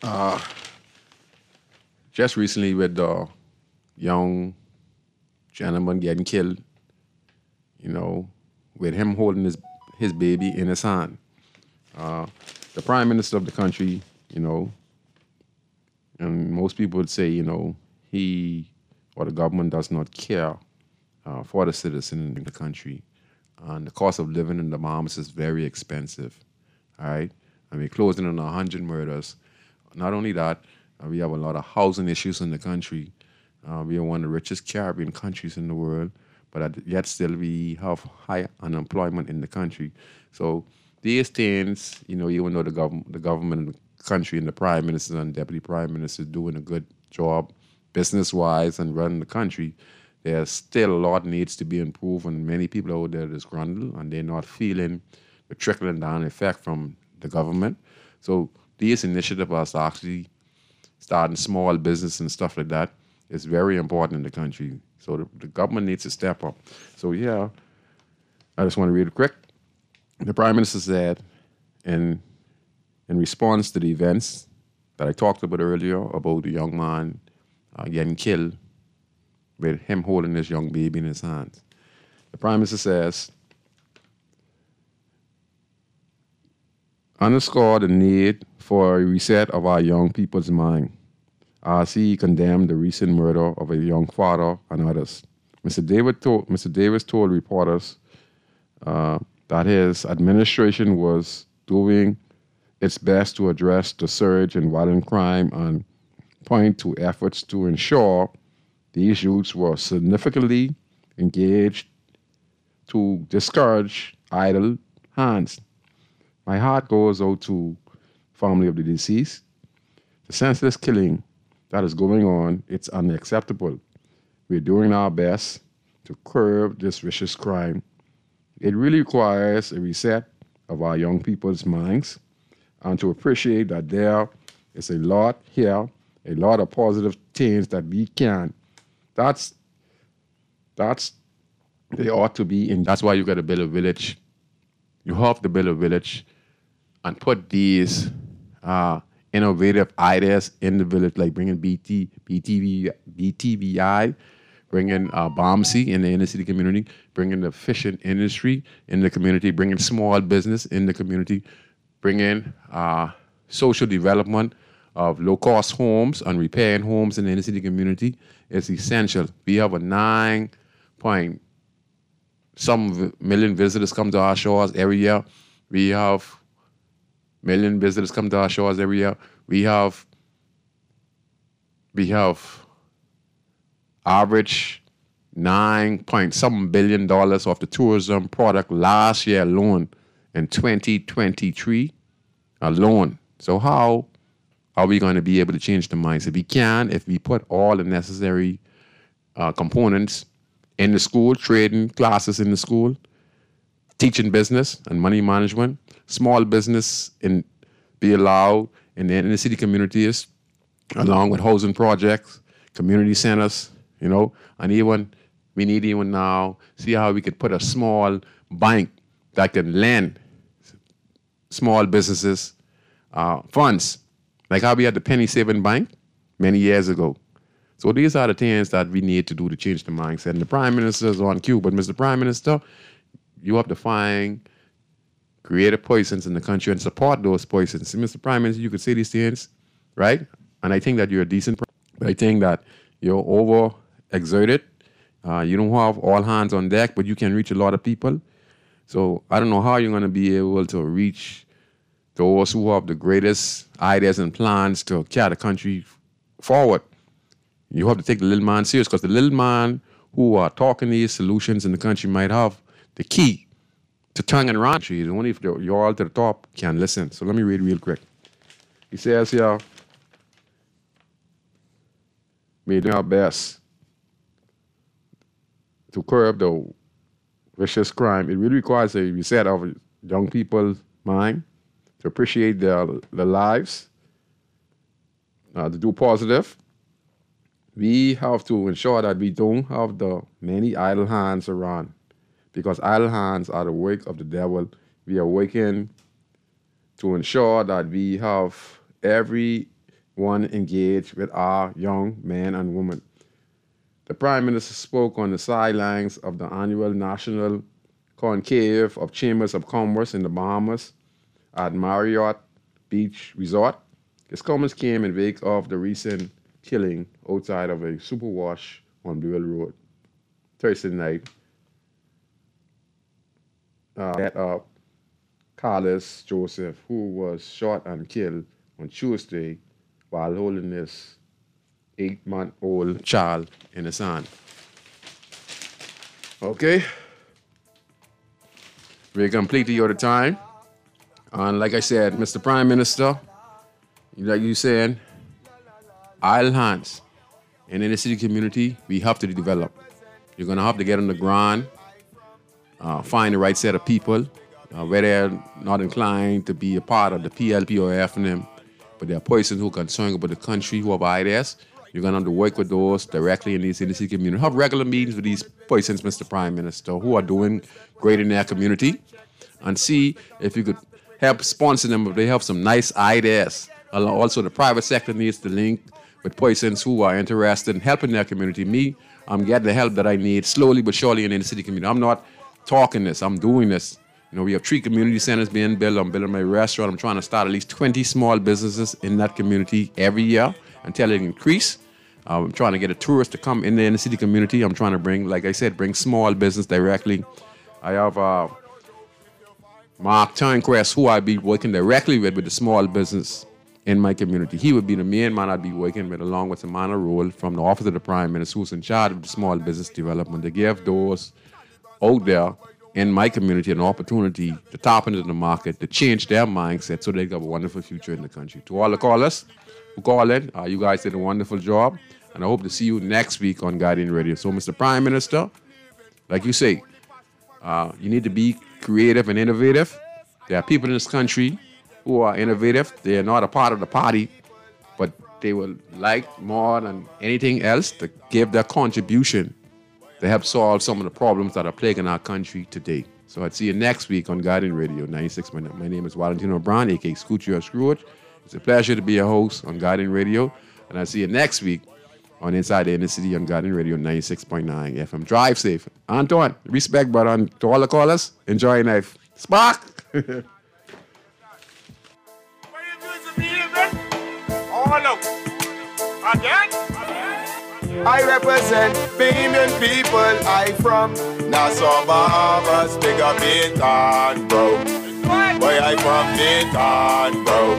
Uh, just recently with the young gentleman getting killed, you know, with him holding his, his baby in his hand. Uh, the prime minister of the country, you know, and most people would say, you know, he or the government does not care uh, for the citizen in the country. And the cost of living in the Bahamas is very expensive, all right? I mean, closing on one hundred murders. Not only that, uh, we have a lot of housing issues in the country. Uh, we are one of the richest Caribbean countries in the world, but yet still we have high unemployment in the country. So these things, you know, even though the, gov- the government of the country and the prime minister and deputy prime minister doing a good job business-wise and running the country, there's still a lot needs to be improved, and many people out there are disgruntled and they're not feeling the trickling down effect from the government. So these initiatives are actually starting small business and stuff like that. It's very important in the country. So the, the government needs to step up. So yeah, I just want to read it quick. The Prime Minister said, in, in response to the events that I talked about earlier, about the young man uh, getting killed with him holding this young baby in his hands, the Prime Minister says, underscore the need for a reset of our young people's mind as he condemned the recent murder of a young father and others. Mister David told, Mister Davis told reporters uh, that his administration was doing its best to address the surge in violent crime and point to efforts to ensure these youths were significantly engaged to discourage idle hands. My heart goes out to the family of the deceased. The senseless killing that is going on, it's unacceptable. We're doing our best to curb this vicious crime. It really requires a reset of our young people's minds and to appreciate that there is a lot here, a lot of positive things that we can. That's, that's, they ought to be in. That's why you got to build a village. You have to build a village and put these uh, innovative ideas in the village, like bringing B T, B T V, B T V I, bringing uh, Bomsey in the inner city community, bringing the fishing industry in the community, bringing small business in the community, bringing uh, social development of low-cost homes and repairing homes in the inner city community is essential. We have a nine point some million visitors come to our shores every year. We have million visitors come to our shores every year. We have we have average nine point some billion dollars of the tourism product last year alone in twenty twenty-three alone. So how are we going to be able to change the mindset? We can if we put all the necessary uh, components in the school, trading classes in the school, teaching business and money management, small business in be allowed in the inner city communities, along with housing projects, community centers, you know, and even we need even now see how we could put a small bank that can lend small businesses uh, funds, like how we had the penny saving bank many years ago. So these are the things that we need to do to change the mindset. And the Prime Minister is on cue, but Mister Prime Minister, you have to find creative persons in the country and support those persons. Mister Prime Minister, you could say these things, right? And I think that you're a decent person, but I think that you're over-exerted. Uh, you don't have all hands on deck, but you can reach a lot of people. So I don't know how you're going to be able to reach those who have the greatest ideas and plans to carry the country forward. You have to take the little man serious, because the little man who are talking these solutions in the country might have the key to turn and run. Only if you're all to the top can listen. So let me read real quick. He says here, we're doing our best to curb the vicious crime. It really requires a reset of young people's mind to appreciate their, their lives, uh, to do positive. We have to ensure that we don't have the many idle hands around, because idle hands are the work of the devil. We are working to ensure that we have every one engage with our young men and women. The Prime Minister spoke on the sidelines of the annual National Conclave of Chambers of Commerce in the Bahamas at Marriott Beach Resort. His comments came in wake of the recent killing outside of a super wash on Blue Hill Road Thursday night. Uh, that uh, Carlos Joseph, who was shot and killed on Tuesday while holding his eight-month-old child in his hand. Okay. We're completely out of time. And like I said, Mister Prime Minister, like you said, idle hands. And in the city community, we have to develop. You're going to have to get on the ground, uh, find the right set of people, uh, where they're not inclined to be a part of the P L P or F N M, but they're persons who are concerned about the country, who have ideas. You're going to have to work with those directly in these in the city community. Have regular meetings with these persons, Mister Prime Minister, who are doing great in their community, and see if you could help sponsor them if they have some nice ideas. Also, the private sector needs to link with persons who are interested in helping their community. Me, I'm getting the help that I need slowly but surely in the city community. I'm not talking this, I'm doing this. You know, we have three community centers being built. I'm building my restaurant. I'm trying to start at least twenty small businesses in that community every year until it increase. Uh, I'm trying to get a tourist to come in there in the city community. I'm trying to bring, like I said, bring small business directly. I have uh, Mark Turnquest, who I'll be working directly with, with the small business in my community. He would be the main man I'd be working with, along with Samana Rule from the Office of the Prime Minister, who's in charge of the small business development, to give those out there in my community an opportunity to tap into the market, to change their mindset so they have a wonderful future in the country. To all the callers who call in, uh, you guys did a wonderful job, and I hope to see you next week on Guardian Radio. So, Mister Prime Minister, like you say, uh, you need to be creative and innovative. There are people in this country who are innovative. They are not a part of the party, but they will like more than anything else to give their contribution to help solve some of the problems that are plaguing our country today. So I'd see you next week on Guardian Radio ninety-six point nine. My name is Valentino Brown, a k a. Scoochie or Scrooge. It's a pleasure to be a host on Guardian Radio, and I'll see you next week on Inside the Inner City on Guardian Radio ninety-six point nine F M. Drive safe. Antoine, respect, but on to all the callers, enjoy your life. Spark! Again? I represent Bahamian people. I from Nassau, Bahamas, big up Dayton, bro. Boy, I from Dayton, bro.